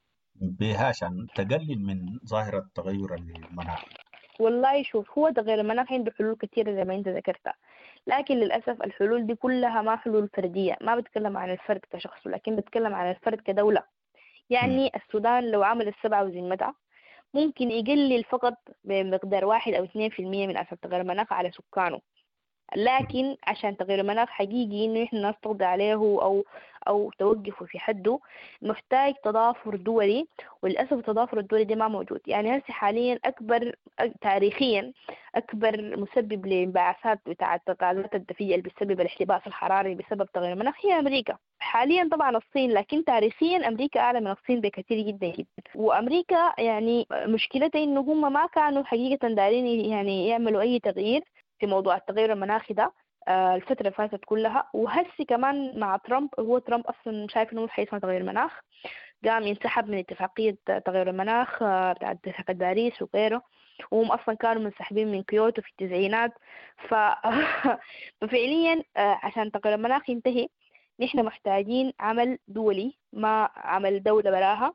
بها عشان تقلل من ظاهرة تغير المناخ. والله شوف، هو تغير المناخ عنده حلول كثيرة زي ما أنت ذكرتها، لكن للأسف الحلول دي كلها ما حلول فردية، ما بتكلم عن الفرد كشخص لكن بتكلم عن الفرد كدولة. يعني م. السودان لو عمل السبعة وزمتها ممكن يقلل فقط بمقدار واحد أو اثنين في المية من أثر تغير المناخ على سكانه، لكن عشان تغيير المناخ حقيقي إنه إحنا الناس تقضي عليه أو أو توقفوا في حده محتاج تضافر دولي، وللأسف التضافر الدولي ده ما موجود. يعني هسه حاليا أكبر تاريخيا أكبر مسبب لانبعاثات بتاعة الغازات الدفيئة اللي بتسبب الاحتباس الحراري بسبب تغيير المناخ هي أمريكا. حاليا طبعا الصين، لكن تاريخيا أمريكا أعلى من الصين بكثير جدا جدا. وأمريكا يعني مشكلتها إنه هم ما كانوا حقيقة دارين يعني يعملوا أي تغيير في موضوع التغير المناخي ده الفترة اللي فاتت كلها. وهسي كمان مع ترامب، هو ترامب أصلا شايف إنه حاجة اسمها تغير المناخ، قام ينسحب من اتفاقية تغير المناخ بتاع اتفاقية باريس وغيره، وهم أصلا كانوا منسحبين من كيوتو في التسعينات. ف... ففعليا عشان تغير المناخ ينتهي نحن محتاجين عمل دولي، ما عمل دولة براها،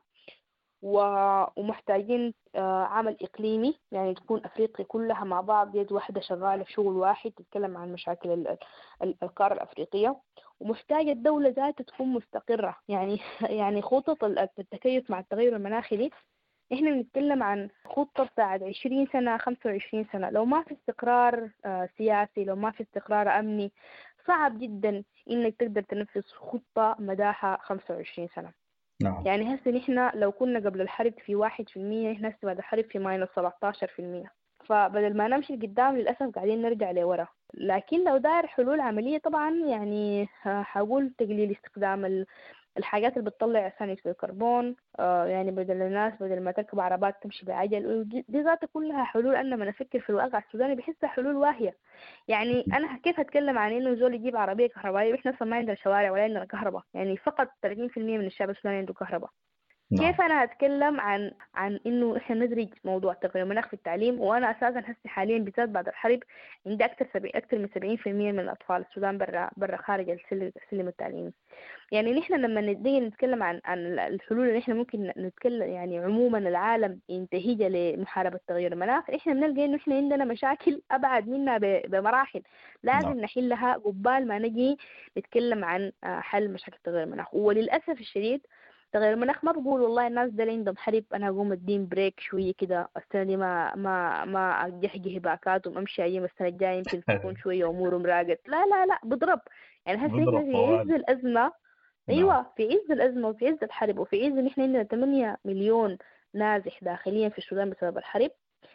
ومحتاجين عمل إقليمي، يعني تكون أفريقيا كلها مع بعض يد واحدة شغالة في شغل واحد تتكلم عن مشاكل القارة الأفريقية. ومحتاجة الدولة ذاتها تكون مستقرة، يعني يعني خطط التكيف مع التغير المناخي دي إحنا بنتكلم عن خطة بتاعت عشرين سنة خمسة وعشرين سنة. لو ما في استقرار سياسي، لو ما في استقرار أمني، صعب جدا إنك تقدر تنفذ خطة مداها خمسة وعشرين سنة. نعم. يعني هسه نحن لو كنا قبل الحرب في واحد في المية، نحن هسه بعد الحرب في ماينس سبعتاشر في المية. فبدل ما نمشي لقدام للأسف قاعدين نرجع لورا. لكن لو داير حلول عملية طبعا يعني حاول تقليل استخدام الحاجات اللي بتطلع ثاني أكسيد الكربون، آه يعني بدل الناس بدل ما تركب عربات تمشي بعجل، دي ذاتها كلها حلول. أنا ما نفكر في الواقع السوداني بحسها حلول واهية. يعني أنا كيف هتكلم عن إنه زول يجيب عربية كهربائية وإحنا أصلا ما عندنا شوارع ولا عندنا كهرباء؟ يعني فقط ثلاثين في المية من الشعب السوداني عنده كهرباء. كيف أنا هتكلم عن عن إنه إحنا ندرج موضوع تغير المناخ في التعليم، وأنا أساسا هسه حاليا بالذات بعد الحرب عندي أكثر سبع أكثر من سبعين في المية من الأطفال السودان برا برا خارج السلم التعليمي. يعني نحن لما نيجي نتكلم عن عن الحلول اللي إحنا ممكن نتكلم يعني عموما العالم ينتهج لمحاربة تغير المناخ، إحنا بنلقى إنه إحنا عندنا مشاكل أبعد منا بمراحل لازم نعم. نحلها قبال ما نجي نتكلم عن حل مشاكل تغير المناخ. وللأسف الشديد تغير المناخ ما بقول والله الناس ده عندهم حرب أنا أقوم أدين بريك شوية كده السنة دي ما ما ما أجحجه باكاتهم أمشي أيام السنة الجاية يمكن تكون شوية أمورهم راقت. لا لا لا بضرب. يعني هسه إحنا في عز الأزمة، أيوة في عز الأزمة وفي عز الحرب وفي عز إن إحنا عندنا ثمانية مليون نازح داخليا في السودان بسبب الحرب،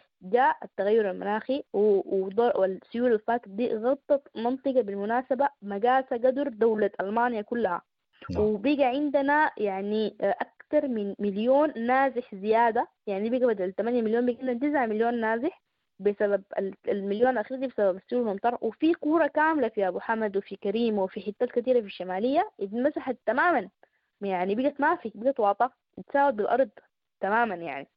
جاء التغير المناخي والسيول اللي فاتت دي غطت منطقة بالمناسبة مقاسة قدر دولة ألمانيا كلها. no. وبقى عندنا يعني أكثر من مليون نازح زيادة، يعني بقى بدل ثمانية مليون بقى عندنا تسعة مليون نازح بسبب المليون الأخير دي بسبب السيول والمطر. وفي قرى كاملة في أبو حمد وفي كريم وفي حتات كثيرة في الشمالية اتمسحت تماما، يعني بقت ما في، بقت واطة تساوت بالأرض تماما يعني.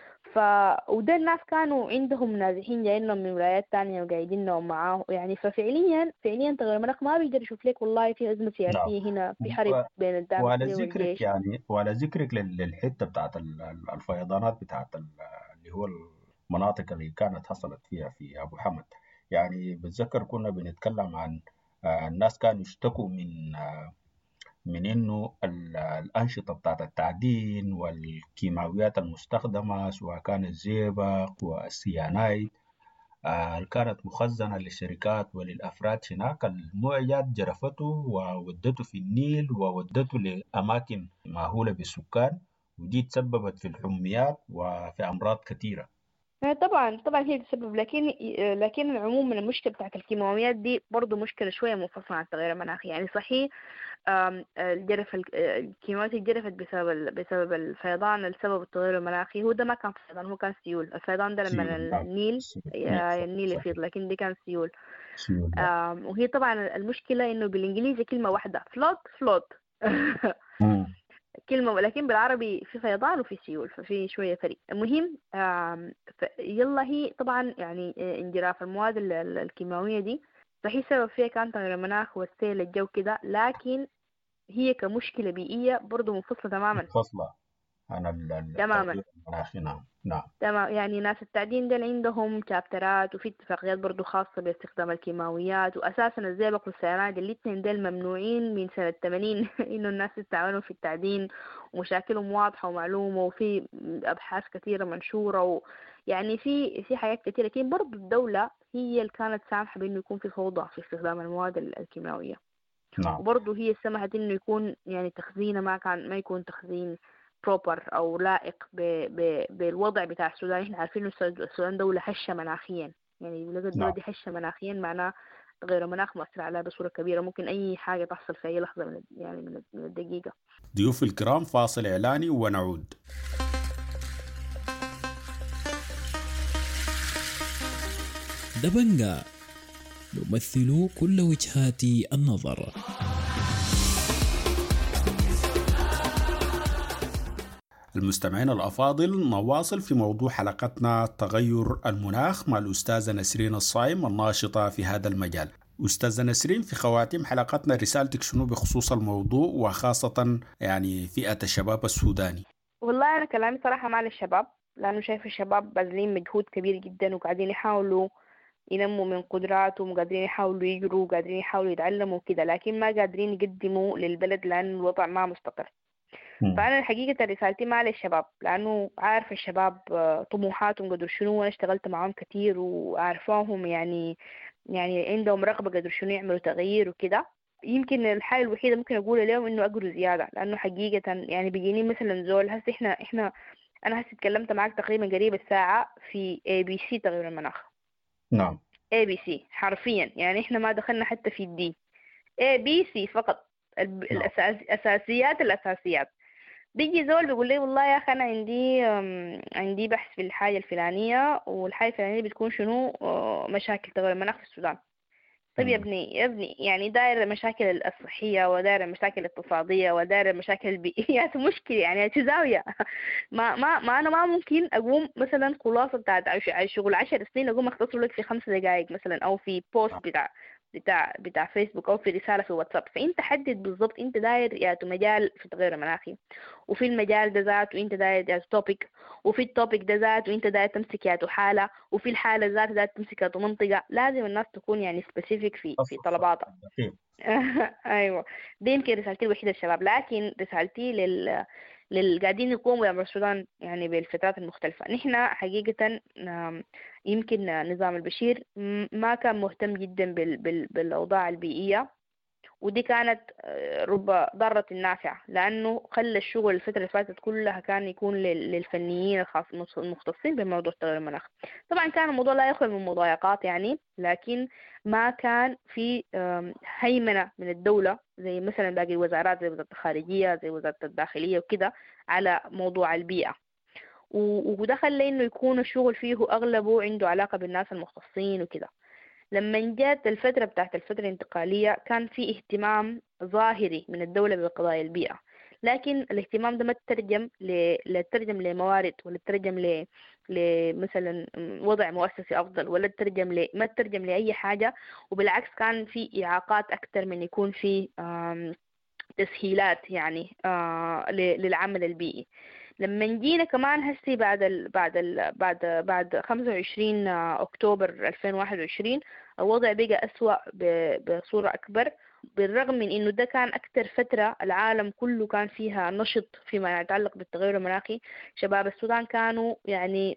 ف وده الناس كانوا عندهم نازحين جايين لهم من ولايات تانية وقاعدين لهم معاه يعني. ففعليا فعليا تغير المناخ ما بيقدر يشوف لك والله في أزمة سياسية نعم. هنا، في حرب و... بين الدعم وعلى السريع ذكرك والجيش. يعني وعلى ذكرك للحته بتاعت الفيضانات بتاعت اللي هو المناطق اللي كانت حصلت فيها في ابو حمد، يعني بتذكر كنا بنتكلم عن الناس كانوا يشتكوا من من انه الانشطه بتاعت التعدين والكيماويات المستخدمه سواء كان الزئبق والسيانايد اللي كانت مخزنه للشركات وللافراد هناك، الموجات جرفته وودته في النيل وودته لاماكن ماهوله بالسكان، ودي تسببت في الحميات وفي امراض كثيره. طبعا طبعا هي تسبب، لكن لكن عموما المشكله بتاعت الكيماويات دي برضو مشكله شويه منفصله عن التغير المناخي. يعني صحيح الجرف الكيماويات الجرفت بسبب بسبب الفيضان السبب التغير المناخي، هو ده ما كان فيضان، هو كان سيول. الفيضان ده لما النيل النيل يفيض، لكن دي كان سيول. وهي طبعا المشكله انه بالانجليزي كلمه واحده فلوت فلوت كلمة، لكن بالعربي في فيضان وفي سيول، ففي شوية فرق. المهم يلا هي طبعا يعني انجراف المواد الكيماوية دي صحيح سبب فيها كان تغير المناخ والسيل الجو كده، لكن هي كمشكلة بيئية برضو منفصلة تماما. منفصلة عن ال- تماما التغيير المناخي. نعم نعم تمام. يعني ناس التعدين دول عندهم شابترات وفي اتفاقيات برضو خاصة باستخدام الكيماويات، وأساسا الزئبق والسيانات الاثنين دول ممنوعين من سنة ثمانين إنه الناس يتعاونوا في التعدين، ومشاكلهم واضحة ومعلومة، وفي أبحاث كثيرة منشورة و... يعني في في حاجات كثيرة. لكن برضو الدولة هي اللي كانت سامحة بإنه يكون في فوضى في استخدام المواد الكيماوية. نعم وبرضو هي سمحت إنه يكون يعني تخزينه ما كان ما يكون تخزين بروبر أو لائق ب ب بالوضع بتاع السودان. إحنا عارفين إنه السودان دولة هشة مناخيا، يعني لقد الدولة دي هشة مناخيا معناه تغير المناخ مؤثر عليها بصورة كبيرة، ممكن أي حاجة تحصل في أي لحظة من يعني من الدقيقة. ضيوف الكرام، فاصل إعلاني ونعود. دبنجا نمثل كل وجهات النظر. المستمعين الأفاضل، نواصل في موضوع حلقتنا تغير المناخ مع الأستاذة نسرين الصايم الناشطة في هذا المجال. أستاذة نسرين، في خواتيم حلقتنا رسالتك شنو بخصوص الموضوع وخاصة يعني فئة الشباب السوداني؟ والله أنا كلامي صراحة مع الشباب، لأنه شايف الشباب باذلين مجهود كبير جدا وقاعدين يحاولوا ينموا من قدراتهم، وقادرين يحاولوا يجروا وقادرين يحاولوا يتعلموا كده، لكن ما قادرين يقدموا للبلد لأن الوضع ما مستقر. فأنا الحقيقة رسالتي مع الشباب، لأنه عارف الشباب طموحاتهم قدر شنو، وأنا اشتغلت معهم كتير وعارفاهم يعني يعني عندهم رغبة قدر شنو يعملوا تغيير وكده. يمكن الحاجة الوحيدة ممكن أقول لهم إنه أقروا زيادة، لأنه حقيقة يعني بيجيني مثلا زول هسه إحنا إحنا أنا هسه تكلمت معك تقريبا قريب الساعة في اي بي سي تغيير المناخ. نعم اي بي سي حرفيا، يعني إحنا ما دخلنا حتى في الدي، اي بي سي فقط الأساسيات الأساسيات. بيجي زول بيقول لي والله يا أخي أنا عندي عندي بحث في الحاجة الفلانية، والحاجة الفلانية بتكون شنو مشاكل تغير المناخ في السودان. طيب يا ابني يا ابني يعني داير المشاكل الصحية وداير المشاكل الاقتصادية وداير المشاكل البيئية مشكلة يعني تزاوية. ما ما ما أنا ما ممكن أقوم مثلا خلاصة بتاعت شغل عشر سنين أقوم أختصر لك في خمس دقائق مثلا، أو في بوست بتاع بتاع بتاع فيسبوك او في رساله في واتساب. فانت حدد بالضبط انت داير يا مجال في التغير المناخي، وفي المجال ده ذاته انت داير يا توبيك، وفي التوبيك ده ذاته انت داير تمسك يا حاله، وفي الحاله ذاتها داير تمسك يا منطقه. لازم الناس تكون يعني سبيسيفيك في في طلباتها. ايوه دي يمكن رسالتي الوحيده للشباب. لكن رسالتي لل للقاعدين يقوموا يعملوا السودان يعني بالفترات المختلفة. نحن حقيقة يمكن نظام البشير ما كان مهتم جدا بالأوضاع البيئية، ودي كانت رب ضارة النافع، لأنه خلى الشغل الفترة اللي فاتت كلها كان يكون للفنيين المختصين بموضوع تغير المناخ. طبعا كان الموضوع لا يخلو من مضايقات يعني، لكن ما كان في هيمنة من الدولة زي مثلا باقي الوزارات زي وزارة الخارجية زي وزارة الداخلية وكده على موضوع البيئة. وده خلى إنه يكون الشغل فيه أغلبه عنده علاقة بالناس المختصين وكده. لما جات الفترة بتاعت الفترة الانتقالية كان في اهتمام ظاهري من الدولة بقضايا البيئة، لكن الاهتمام ده ما تترجم ل تترجم لموارد، ولا تترجم ل لمثلا وضع مؤسسي أفضل، ولا تترجم ل ما تترجم لأي حاجة. وبالعكس كان في إعاقات أكتر من يكون في تسهيلات يعني للعمل البيئي. لما جينا كمان هسي بعد ال بعد ال بعد بعد خمسة وعشرين أكتوبر ألفين وواحد وعشرين الوضع بقى أسوأ بصورة أكبر، بالرغم من إنه ده كان أكتر فترة العالم كله كان فيها نشط فيما يتعلق بالتغير المناخي. شباب السودان كانوا يعني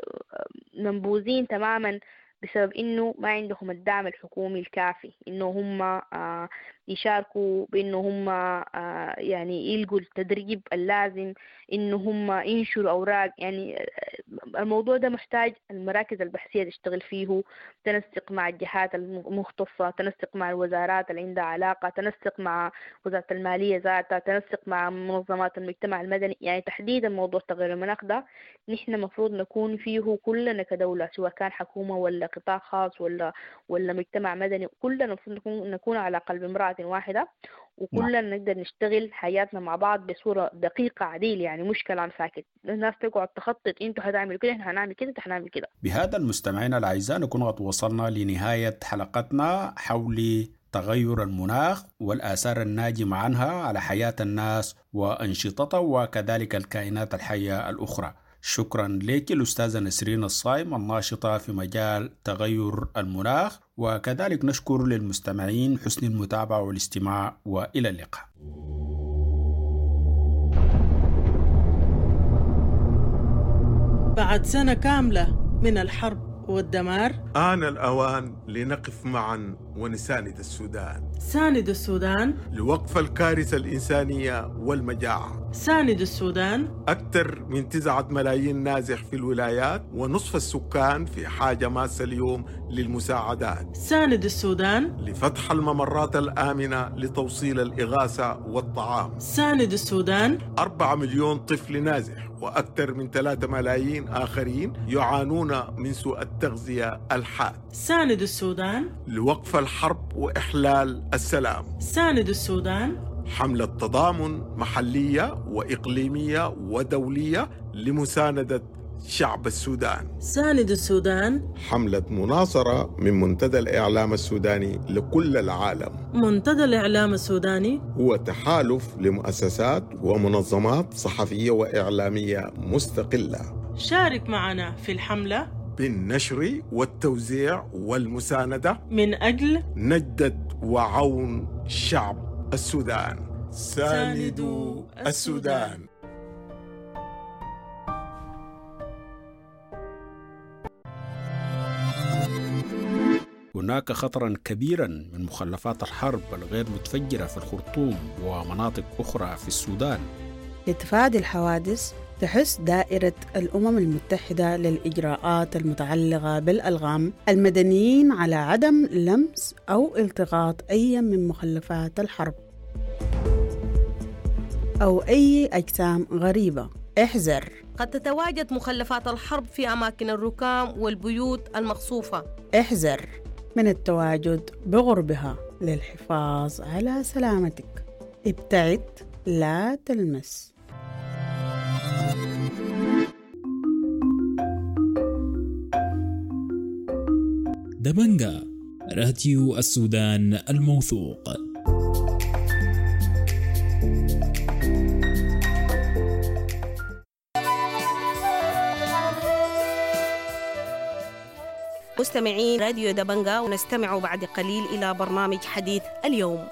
منبوذين تماما بسبب إنه ما عندهم الدعم الحكومي الكافي إنه هم يشاركوا، بإنه هم يعني يلقوا التدريب اللازم، إنه هم ينشروا أوراق. يعني الموضوع ده محتاج المراكز البحثية تشتغل فيه، تنسق مع الجهات المختصة، تنسق مع الوزارات اللي عندها علاقة، تنسق مع وزارة المالية ذاتها، تنسق مع منظمات المجتمع المدني. يعني تحديدا موضوع تغير المناخ ده نحن مفروض نكون فيه كلنا كدولة، سواء كان حكومة ولا قطاع خاص ولا ولا مجتمع مدني، كلنا المفروض نكون نكون على قلب امرأة واحدة، وكلنا نقدر نشتغل حياتنا مع بعض بصورة دقيقة عديل، يعني مش كلام ساكت الناس تقعد تخطط انتوا هتعملوا كده احنا هنعمل كده احنا هنعمل كده. بهذا المستمعين الأعزاء نكون قد وصلنا لنهاية حلقتنا حول تغير المناخ والآثار الناجمة عنها على حياة الناس وأنشطتها وكذلك الكائنات الحية الأخرى. شكرا لك الأستاذة نسرين الصايم الناشطة في مجال تغير المناخ، وكذلك نشكر للمستمعين حسن المتابعة والاستماع، وإلى اللقاء. بعد سنة كاملة من الحرب والدمار آن الأوان لنقف معا ونساند السودان. ساند السودان لوقف الكارثة الإنسانية والمجاعة. ساند السودان. أكثر من تسعة ملايين نازح في الولايات ونصف السكان في حاجة ماسة اليوم للمساعدات. ساند السودان. لفتح الممرات الآمنة لتوصيل الإغاثة والطعام. ساند السودان. أربعة مليون طفل نازح وأكثر من ثلاثة ملايين آخرين يعانون من سوء التغذية الحاد. ساند السودان. لوقف الحرب وإحلال السلام. ساند السودان. حملة تضامن محلية وإقليمية ودولية لمساندة شعب السودان. ساند السودان. حملة مناصرة من منتدى الإعلام السوداني لكل العالم. منتدى الإعلام السوداني هو تحالف لمؤسسات ومنظمات صحفية وإعلامية مستقلة. شارك معنا في الحملة بالنشر والتوزيع والمساندة من أجل نجدة وعون شعب السودان. ساندوا السودان. هناك خطرا كبيرا من مخلفات الحرب الغير متفجرة في الخرطوم ومناطق أخرى في السودان. لتفادي الحوادث تحث دائرة الأمم المتحدة للإجراءات المتعلقة بالألغام المدنيين على عدم لمس أو التقاط أي من مخلفات الحرب أو أي أجسام غريبة. احذر، قد تتواجد مخلفات الحرب في أماكن الركام والبيوت المقصوفة. احذر من التواجد بقربها للحفاظ على سلامتك. ابتعد، لا تلمس. دبنجا، راديو السودان الموثوق. مستمعين راديو دبنجا، ونستمع بعد قليل إلى برنامج حديث اليوم.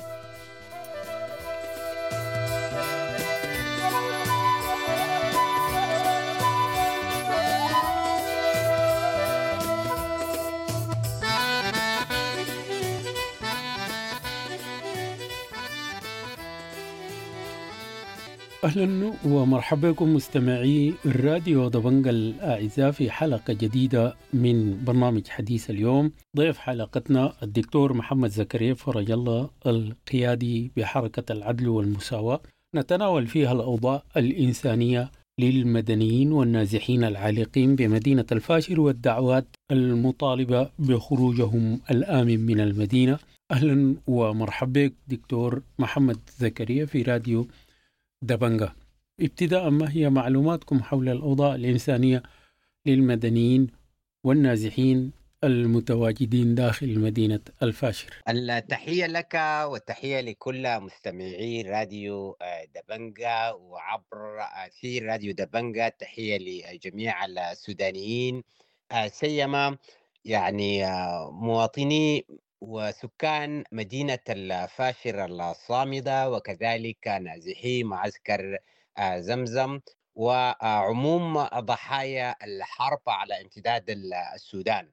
أهلا ومرحبا بكم مستمعي الراديو دبنجا الأعزاء في حلقة جديدة من برنامج حديث اليوم. ضيف حلقتنا الدكتور محمد زكريا فرج الله، القيادي بحركة العدل والمساواة. نتناول فيها الأوضاع الإنسانية للمدنيين والنازحين العالقين بمدينة الفاشر والدعوات المطالبة بخروجهم الآمن من المدينة. أهلا ومرحبا بك دكتور محمد زكريا في راديو دبنجا. ابتداء، ما هي معلوماتكم حول الأوضاع الإنسانية للمدنيين والنازحين المتواجدين داخل مدينة الفاشر؟ التحية لك والتحية لكل مستمعي راديو دبنجا وعبر في راديو دبنجا. تحية لجميع السودانيين، سيما يعني مواطني وسكان مدينة الفاشر الصامدة، وكذلك نازحي معسكر زمزم وعموم ضحايا الحرب على امتداد السودان.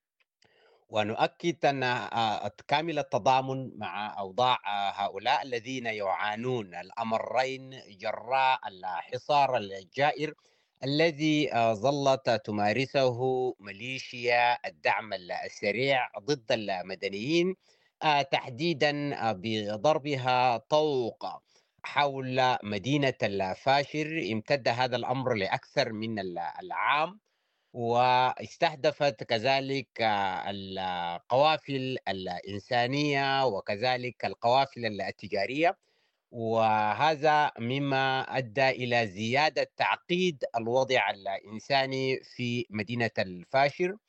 ونؤكد أن كامل التضامن مع أوضاع هؤلاء الذين يعانون الأمرين جراء الحصار الجائر الذي ظلت تمارسه ميليشيا الدعم السريع ضد المدنيين، تحديدا بضربها طوق حول مدينة الفاشر. امتد هذا الأمر لأكثر من العام، واستهدفت كذلك القوافل الإنسانية وكذلك القوافل التجارية، وهذا مما أدى إلى زيادة تعقيد الوضع الإنساني في مدينة الفاشر.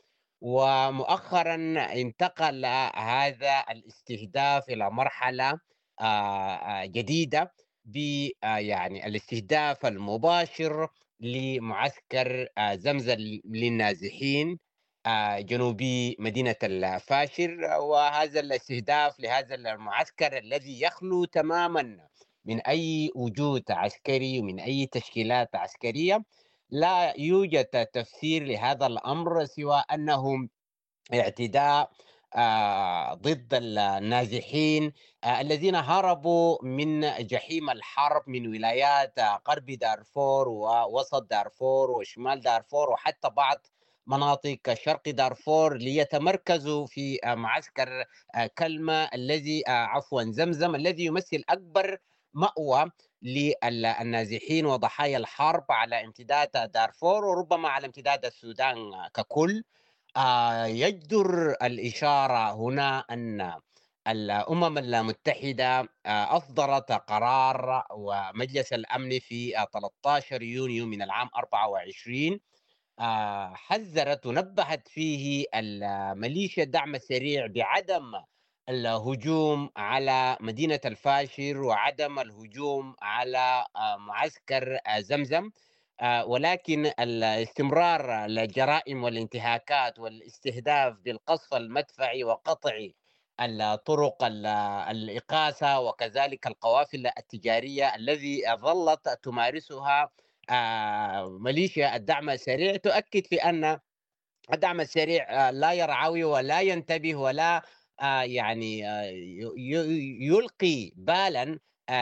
ومؤخرا انتقل هذا الاستهداف إلى مرحلة جديدة ب يعني الاستهداف المباشر لمعسكر زمزم للنازحين جنوبي مدينة الفاشر. وهذا الاستهداف لهذا المعسكر الذي يخلو تماما من أي وجود عسكري ومن أي تشكيلات عسكرية. لا يوجد تفسير لهذا الأمر سوى أنه اعتداء ضد النازحين الذين هربوا من جحيم الحرب من ولايات غرب دارفور ووسط دارفور وشمال دارفور وحتى بعض مناطق شرق دارفور ليتمركزوا في معسكر كلمة الذي عفوا زمزم الذي يمثل أكبر مأوى للنازحين وضحايا الحرب على امتداد دارفور وربما على امتداد السودان ككل. يجدر الإشارة هنا أن الأمم المتحدة أصدرت قرار ومجلس الأمن في ثلاثة عشر يونيو من العام أربعة وعشرين حذرت ونبهت فيه الميليشيا الدعم السريع بعدم الهجوم على مدينة الفاشر وعدم الهجوم على معسكر زمزم، ولكن الاستمرار الجرائم والانتهاكات والاستهداف بالقصف المدفعي وقطع الطرق الإقاثة وكذلك القوافل التجارية الذي ظلت تمارسها ميليشيا الدعم السريع تؤكد في أن الدعم السريع لا يرعوي ولا ينتبه ولا يعني يلقي بالا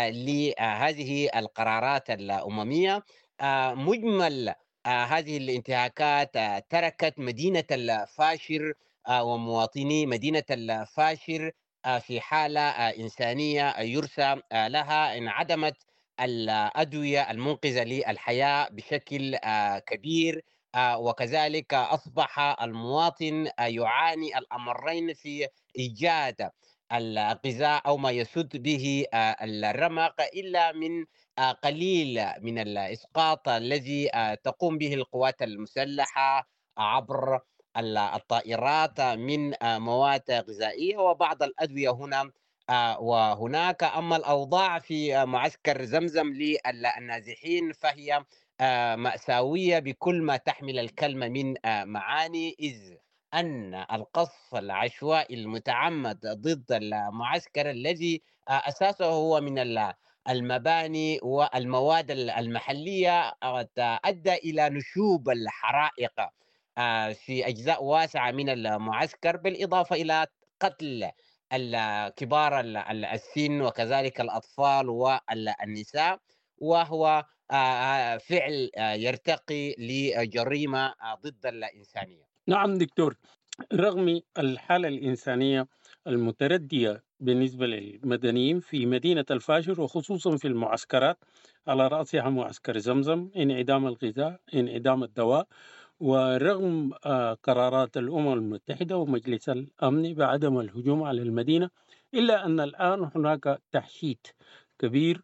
لهذه القرارات الأممية. مجمل هذه الانتهاكات تركت مدينة الفاشر ومواطني مدينة الفاشر في حالة إنسانية يرثى لها. انعدمت الأدوية المنقذة للحياة بشكل كبير، وكذلك أصبح المواطن يعاني الأمرين في إيجاد الغذاء أو ما يسد به الرمق إلا من قليل من الإسقاط الذي تقوم به القوات المسلحة عبر الطائرات من مواد غذائية وبعض الأدوية هنا وهناك. أما الأوضاع في معسكر زمزم للنازحين فهي مأساوية بكل ما تحمل الكلمة من معاني، إذ أن القصف العشوائي المتعمد ضد المعسكر الذي أساسه هو من المباني والمواد المحلية أدى إلى نشوب الحرائق في أجزاء واسعة من المعسكر، بالإضافة إلى قتل الكبار السن وكذلك الأطفال والنساء، وهو فعل يرتقي لجريمة ضد الإنسانية. نعم دكتور، رغم الحالة الإنسانية المتردية بالنسبة للمدنيين في مدينة الفاشر وخصوصا في المعسكرات على رأسها معسكر زمزم، انعدام الغذاء، انعدام الدواء، ورغم قرارات الأمم المتحدة ومجلس الأمن بعدم الهجوم على المدينة، إلا أن الآن هناك تحشيد كبير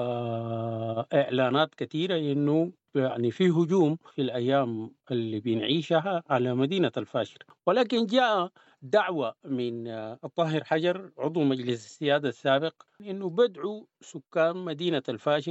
وإعلانات كثيرة إنه يعني في هجوم في الأيام اللي بنعيشها على مدينة الفاشر. ولكن جاء دعوة من الطاهر حجر عضو مجلس السيادة السابق إنه بدعوا سكان مدينة الفاشر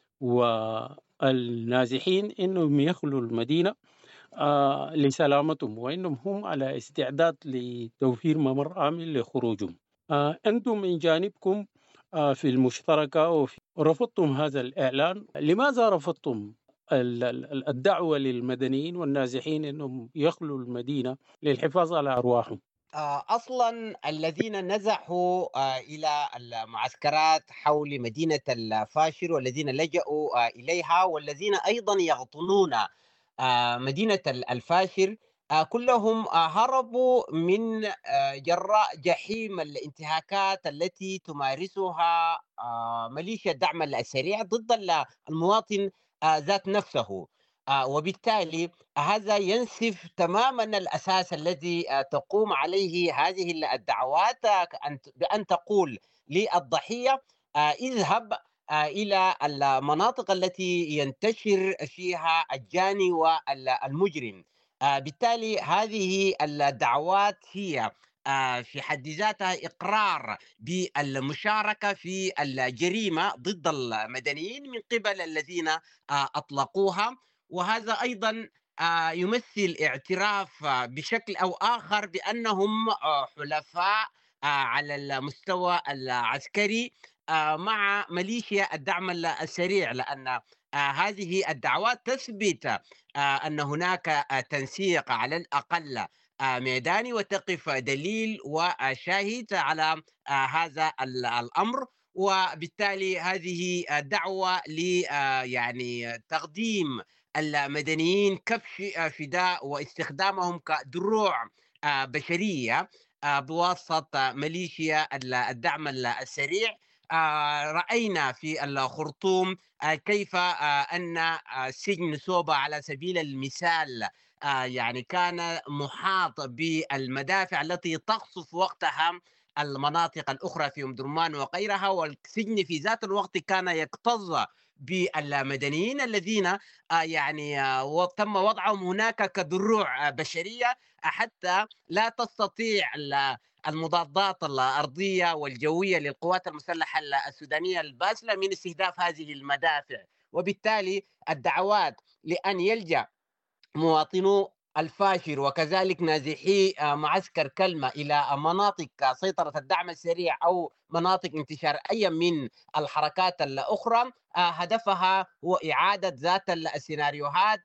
والنازحين إنهم يخلوا المدينة آه لسلامتهم، وإنهم هم على استعداد لتوفير ممر آمن لخروجهم. آه أنتم من جانبكم آه في المشتركة رفضتم هذا الإعلان. لماذا رفضتم الدعوة للمدنيين والنازحين أنهم يخلوا المدينة للحفاظ على أرواحهم؟ أصلا الذين نزحوا إلى المعسكرات حول مدينة الفاشر والذين لجأوا إليها والذين أيضا يغطنون مدينة الفاشر كلهم هربوا من جراء جحيم الانتهاكات التي تمارسها ميليشيا الدعم السريع ضد المواطن ذات نفسه، وبالتالي هذا ينسف تماما الأساس الذي تقوم عليه هذه الدعوات بأن تقول للضحية اذهب إلى المناطق التي ينتشر فيها الجاني والمجرم. بالتالي هذه الدعوات هي في حد ذاتها إقرار بالمشاركة في الجريمة ضد المدنيين من قبل الذين أطلقوها، وهذا أيضا يمثل اعتراف بشكل أو آخر بأنهم حلفاء على المستوى العسكري مع ميليشيا الدعم السريع، لأن هذه الدعوات تثبت أن هناك تنسيق على الأقل ميداني وتقف دليل وشاهد على هذا الأمر. وبالتالي هذه دعوة ل يعني تقديم المدنيين كبش فداء واستخدامهم كدروع بشرية بواسطة ميليشيا الدعم السريع. رأينا في الخرطوم كيف أن سجن سوبا على سبيل المثال يعني كان محاط بالمدافع التي تقصف وقتها المناطق الأخرى في أم درمان وغيرها، والسجن في ذات الوقت كان يكتظ بالمدنيين الذين يعني تم وضعهم هناك كدروع بشرية حتى لا تستطيع المضادات الأرضية والجوية للقوات المسلحة السودانية الباسلة من استهداف هذه المدافع. وبالتالي الدعوات لأن يلجأ مواطنو الفاشر وكذلك نازحي معسكر كلمة إلى مناطق سيطرة الدعم السريع أو مناطق انتشار أي من الحركات الأخرى هدفها هو إعادة ذات السيناريوهات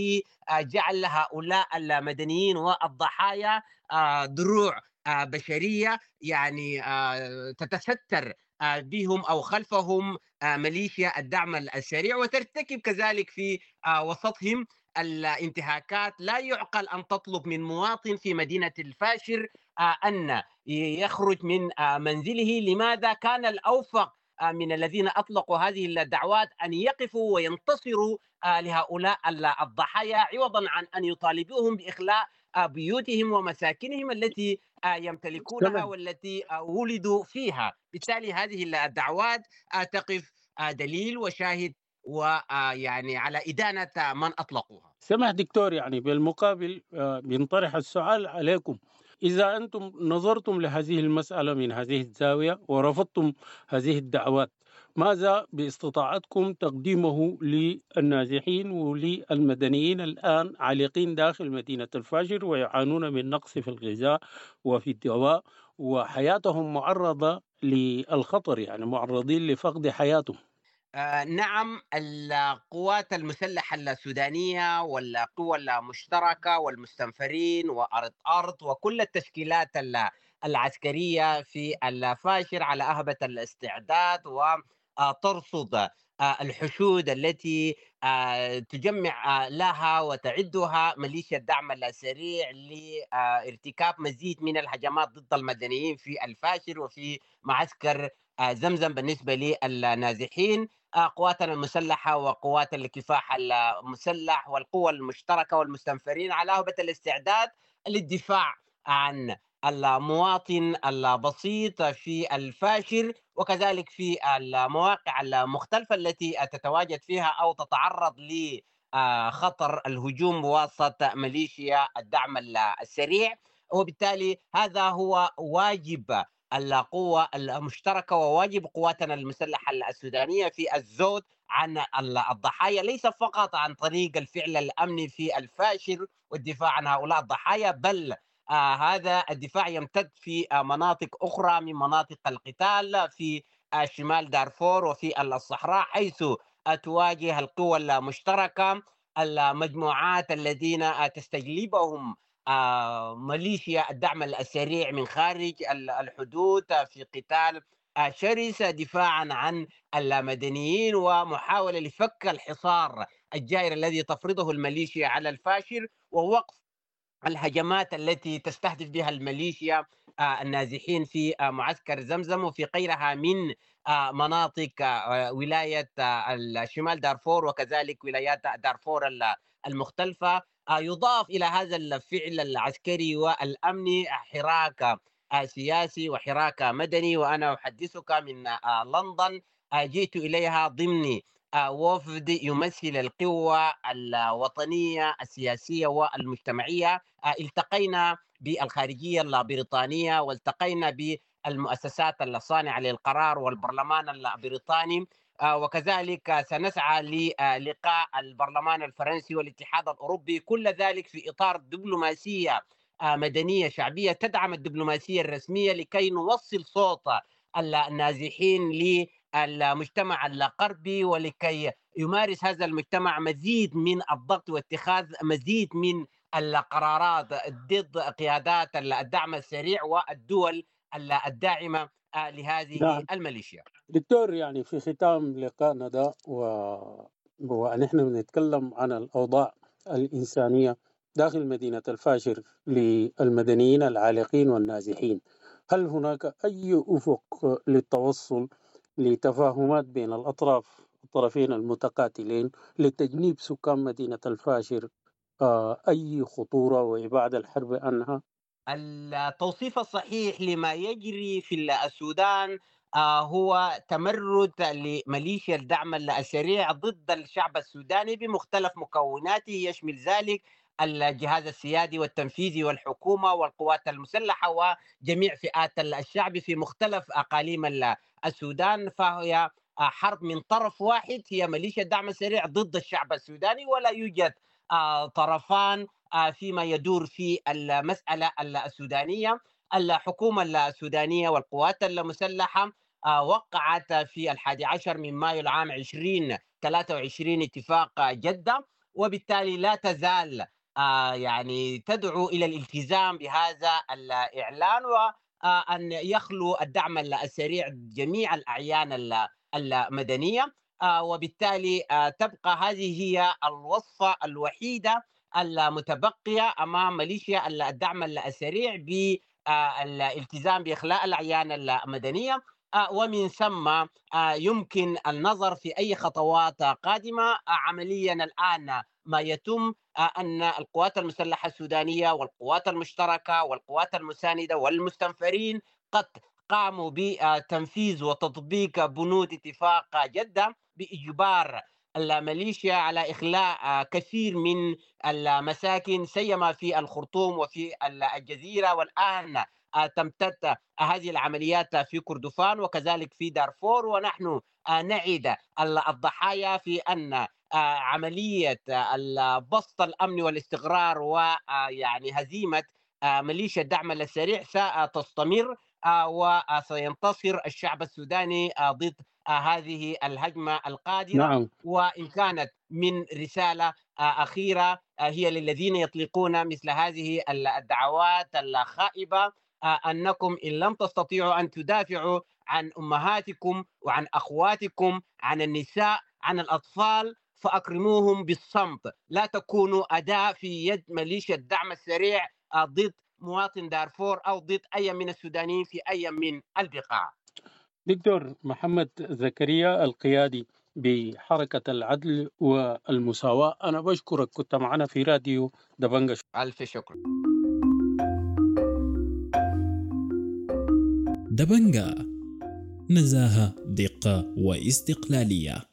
بجعل هؤلاء المدنيين والضحايا دروع بشرية يعني تتستر بهم أو خلفهم ميليشيا الدعم السريع وترتكب كذلك في وسطهم الانتهاكات. لا يعقل أن تطلب من مواطن في مدينة الفاشر أن يخرج من منزله. لماذا كان الأوفق من الذين أطلقوا هذه الدعوات أن يقفوا وينتصروا لهؤلاء الضحايا عوضا عن أن يطالبوهم بإخلاء بيوتهم ومساكنهم التي يمتلكونها والتي ولدوا فيها؟ بالتالي هذه الدعوات تقف دليل وشاهد ويعني على إدانة من أطلقوها. سمح دكتور، يعني بالمقابل بنطرح السؤال عليكم، إذا أنتم نظرتم لهذه المسألة من هذه الزاوية ورفضتم هذه الدعوات، ماذا باستطاعتكم تقديمه للنازحين وللمدنيين الآن عالقين داخل مدينة الفاشر ويعانون من نقص في الغذاء وفي الدواء وحياتهم معرضة للخطر، يعني معرضين لفقد حياتهم؟ آه نعم، القوات المسلحة السودانية والقوى المشتركة والمستنفرين وأرض أرض وكل التشكيلات العسكرية في الفاشر على أهبة الاستعداد وترصد الحشود التي تجمع لها وتعدها ميليشيا الدعم السريع لارتكاب مزيد من الهجمات ضد المدنيين في الفاشر وفي معسكر زمزم. بالنسبة للنازحين قواتنا المسلحة وقوات الكفاح المسلح والقوى المشتركة والمستنفرين على هبة الاستعداد للدفاع عن المواطن البسيط في الفاشر وكذلك في المواقع المختلفة التي تتواجد فيها أو تتعرض لخطر الهجوم بواسطة ميليشيا الدعم السريع. وبالتالي هذا هو واجب القوة المشتركة وواجب قواتنا المسلحة السودانية في الزود عن الضحايا، ليس فقط عن طريق الفعل الأمني في الفاشر والدفاع عن هؤلاء الضحايا، بل آه هذا الدفاع يمتد في آه مناطق أخرى من مناطق القتال في آه شمال دارفور وفي الصحراء، حيث آه تواجه القوى المشتركة المجموعات الذين آه تستجلبهم آه ميليشيا الدعم السريع من خارج الحدود في قتال آه شرس دفاعا عن المدنيين ومحاولة لفك الحصار الجائر الذي تفرضه الميليشيا على الفاشر ووقف الهجمات التي تستهدف بها الميليشيا النازحين في معسكر زمزم وفي غيرها من مناطق ولاية شمال دارفور وكذلك ولايات دارفور المختلفة. يضاف إلى هذا الفعل العسكري والأمني حراك سياسي وحراك مدني، وأنا أحدثك من لندن جئت إليها ضمن وفد يمثل القوى الوطنية السياسية والمجتمعية. التقينا بالخارجية البريطانية والتقينا بالمؤسسات الصانعة للقرار والبرلمان البريطاني، وكذلك سنسعى للقاء البرلمان الفرنسي والاتحاد الأوروبي، كل ذلك في إطار دبلوماسية مدنية شعبية تدعم الدبلوماسية الرسمية لكي نوصل صوت النازحين للمجتمع الغربي، ولكي يمارس هذا المجتمع مزيد من الضغط واتخاذ مزيد من القرارات ضد قيادات الدعم السريع والدول الداعمة لهذه نعم. الميليشيا. دكتور، يعني في ختام لقائنا ده و... ونحن بنتكلم عن الأوضاع الإنسانية داخل مدينة الفاشر للمدنيين العالقين والنازحين، هل هناك أي أفق للتوصل لتفاهمات بين الأطراف الطرفين المتقاتلين لتجنيب سكان مدينة الفاشر أي خطورة وإبعاد الحرب عنها؟ التوصيف الصحيح لما يجري في السودان هو تمرد لميليشيا الدعم السريع ضد الشعب السوداني بمختلف مكوناته، يشمل ذلك الجهاز السيادي والتنفيذي والحكومة والقوات المسلحة وجميع فئات الشعب في مختلف أقاليم السودان. فهي حرب من طرف واحد، هي ميليشيا الدعم السريع ضد الشعب السوداني، ولا يوجد طرفان فيما يدور في المسألة السودانية. الحكومة السودانية والقوات المسلحة وقعت في الحادي عشر من مايو العام ألفين وثلاثة وعشرين اتفاق جدة، وبالتالي لا تزال يعني تدعو إلى الالتزام بهذا الإعلان وأن يخلو الدعم السريع جميع الأعيان المدنية، وبالتالي تبقى هذه هي الوصفة الوحيدة المتبقية أمام ميليشيا الدعم السريع بالالتزام بإخلاء الأعيان المدنية، ومن ثم يمكن النظر في أي خطوات قادمة. عمليا الآن ما يتم أن القوات المسلحة السودانية والقوات المشتركة والقوات المساندة والمستنفرين قد قاموا بتنفيذ وتطبيق بنود اتفاق جدة بإجبار الميليشيا على إخلاء كثير من المساكن سيما في الخرطوم وفي الجزيرة، والآن تمتد هذه العمليات في كردفان وكذلك في دارفور، ونحن نعد الضحايا في أن عملية بسط الأمن والاستقرار ويعني هزيمة ميليشيا الدعم السريع ستستمر، وسينتصر الشعب السوداني ضد هذه الهجمة القادرة. نعم. وإن كانت من رسالة أخيرة هي للذين يطلقون مثل هذه الدعوات الخائبة، أنكم إن لم تستطيعوا أن تدافعوا عن أمهاتكم وعن أخواتكم، عن النساء، عن الأطفال، فأكرموهم بالصمت، لا تكونوا أداة في يد ميليشيا الدعم السريع ضد مواطن دارفور أو ضد أي من السودانيين في أي من البقاع. دكتور محمد زكريا القيادي بحركة العدل والمساواة، أنا بشكرك، كنت معنا في راديو دبنجة. ألف شكر. دبنجة، نزاهة، دقة واستقلالية.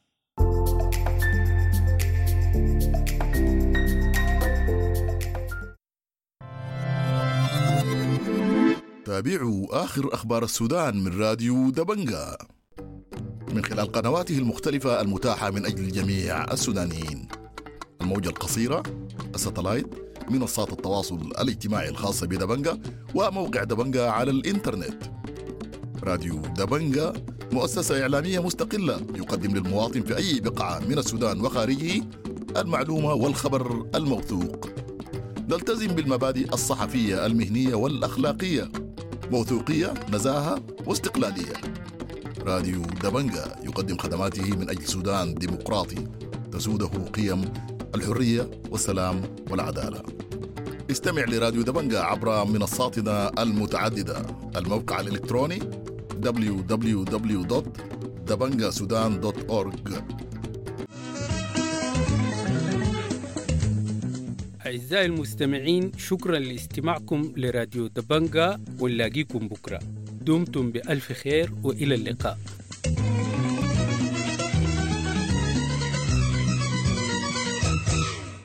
تابعوا آخر أخبار السودان من راديو دبنجة من خلال قنواته المختلفة المتاحة من أجل جميع السودانيين: الموجة القصيرة، الساتلايت، منصات التواصل الاجتماعي الخاصة بدبنجة، وموقع دبنجة على الإنترنت. راديو دبنجة مؤسسة إعلامية مستقلة يقدم للمواطن في أي بقعة من السودان وخارجه المعلومة والخبر الموثوق. نلتزم بالمبادئ الصحفية المهنية والأخلاقية: موثوقية، نزاهة، واستقلالية. راديو دبنجة يقدم خدماته من أجل سودان ديمقراطي تسوده قيم الحرية والسلام والعدالة. استمع لراديو دبنجة عبر منصاتنا المتعددة: الموقع الإلكتروني دبليو دبليو دبليو دوت دبنجة سودان دوت أورج. أعزائي المستمعين، شكرا لاستماعكم لراديو دبنجة، ونلاقيكم بكرة. دمتم بألف خير وإلى اللقاء.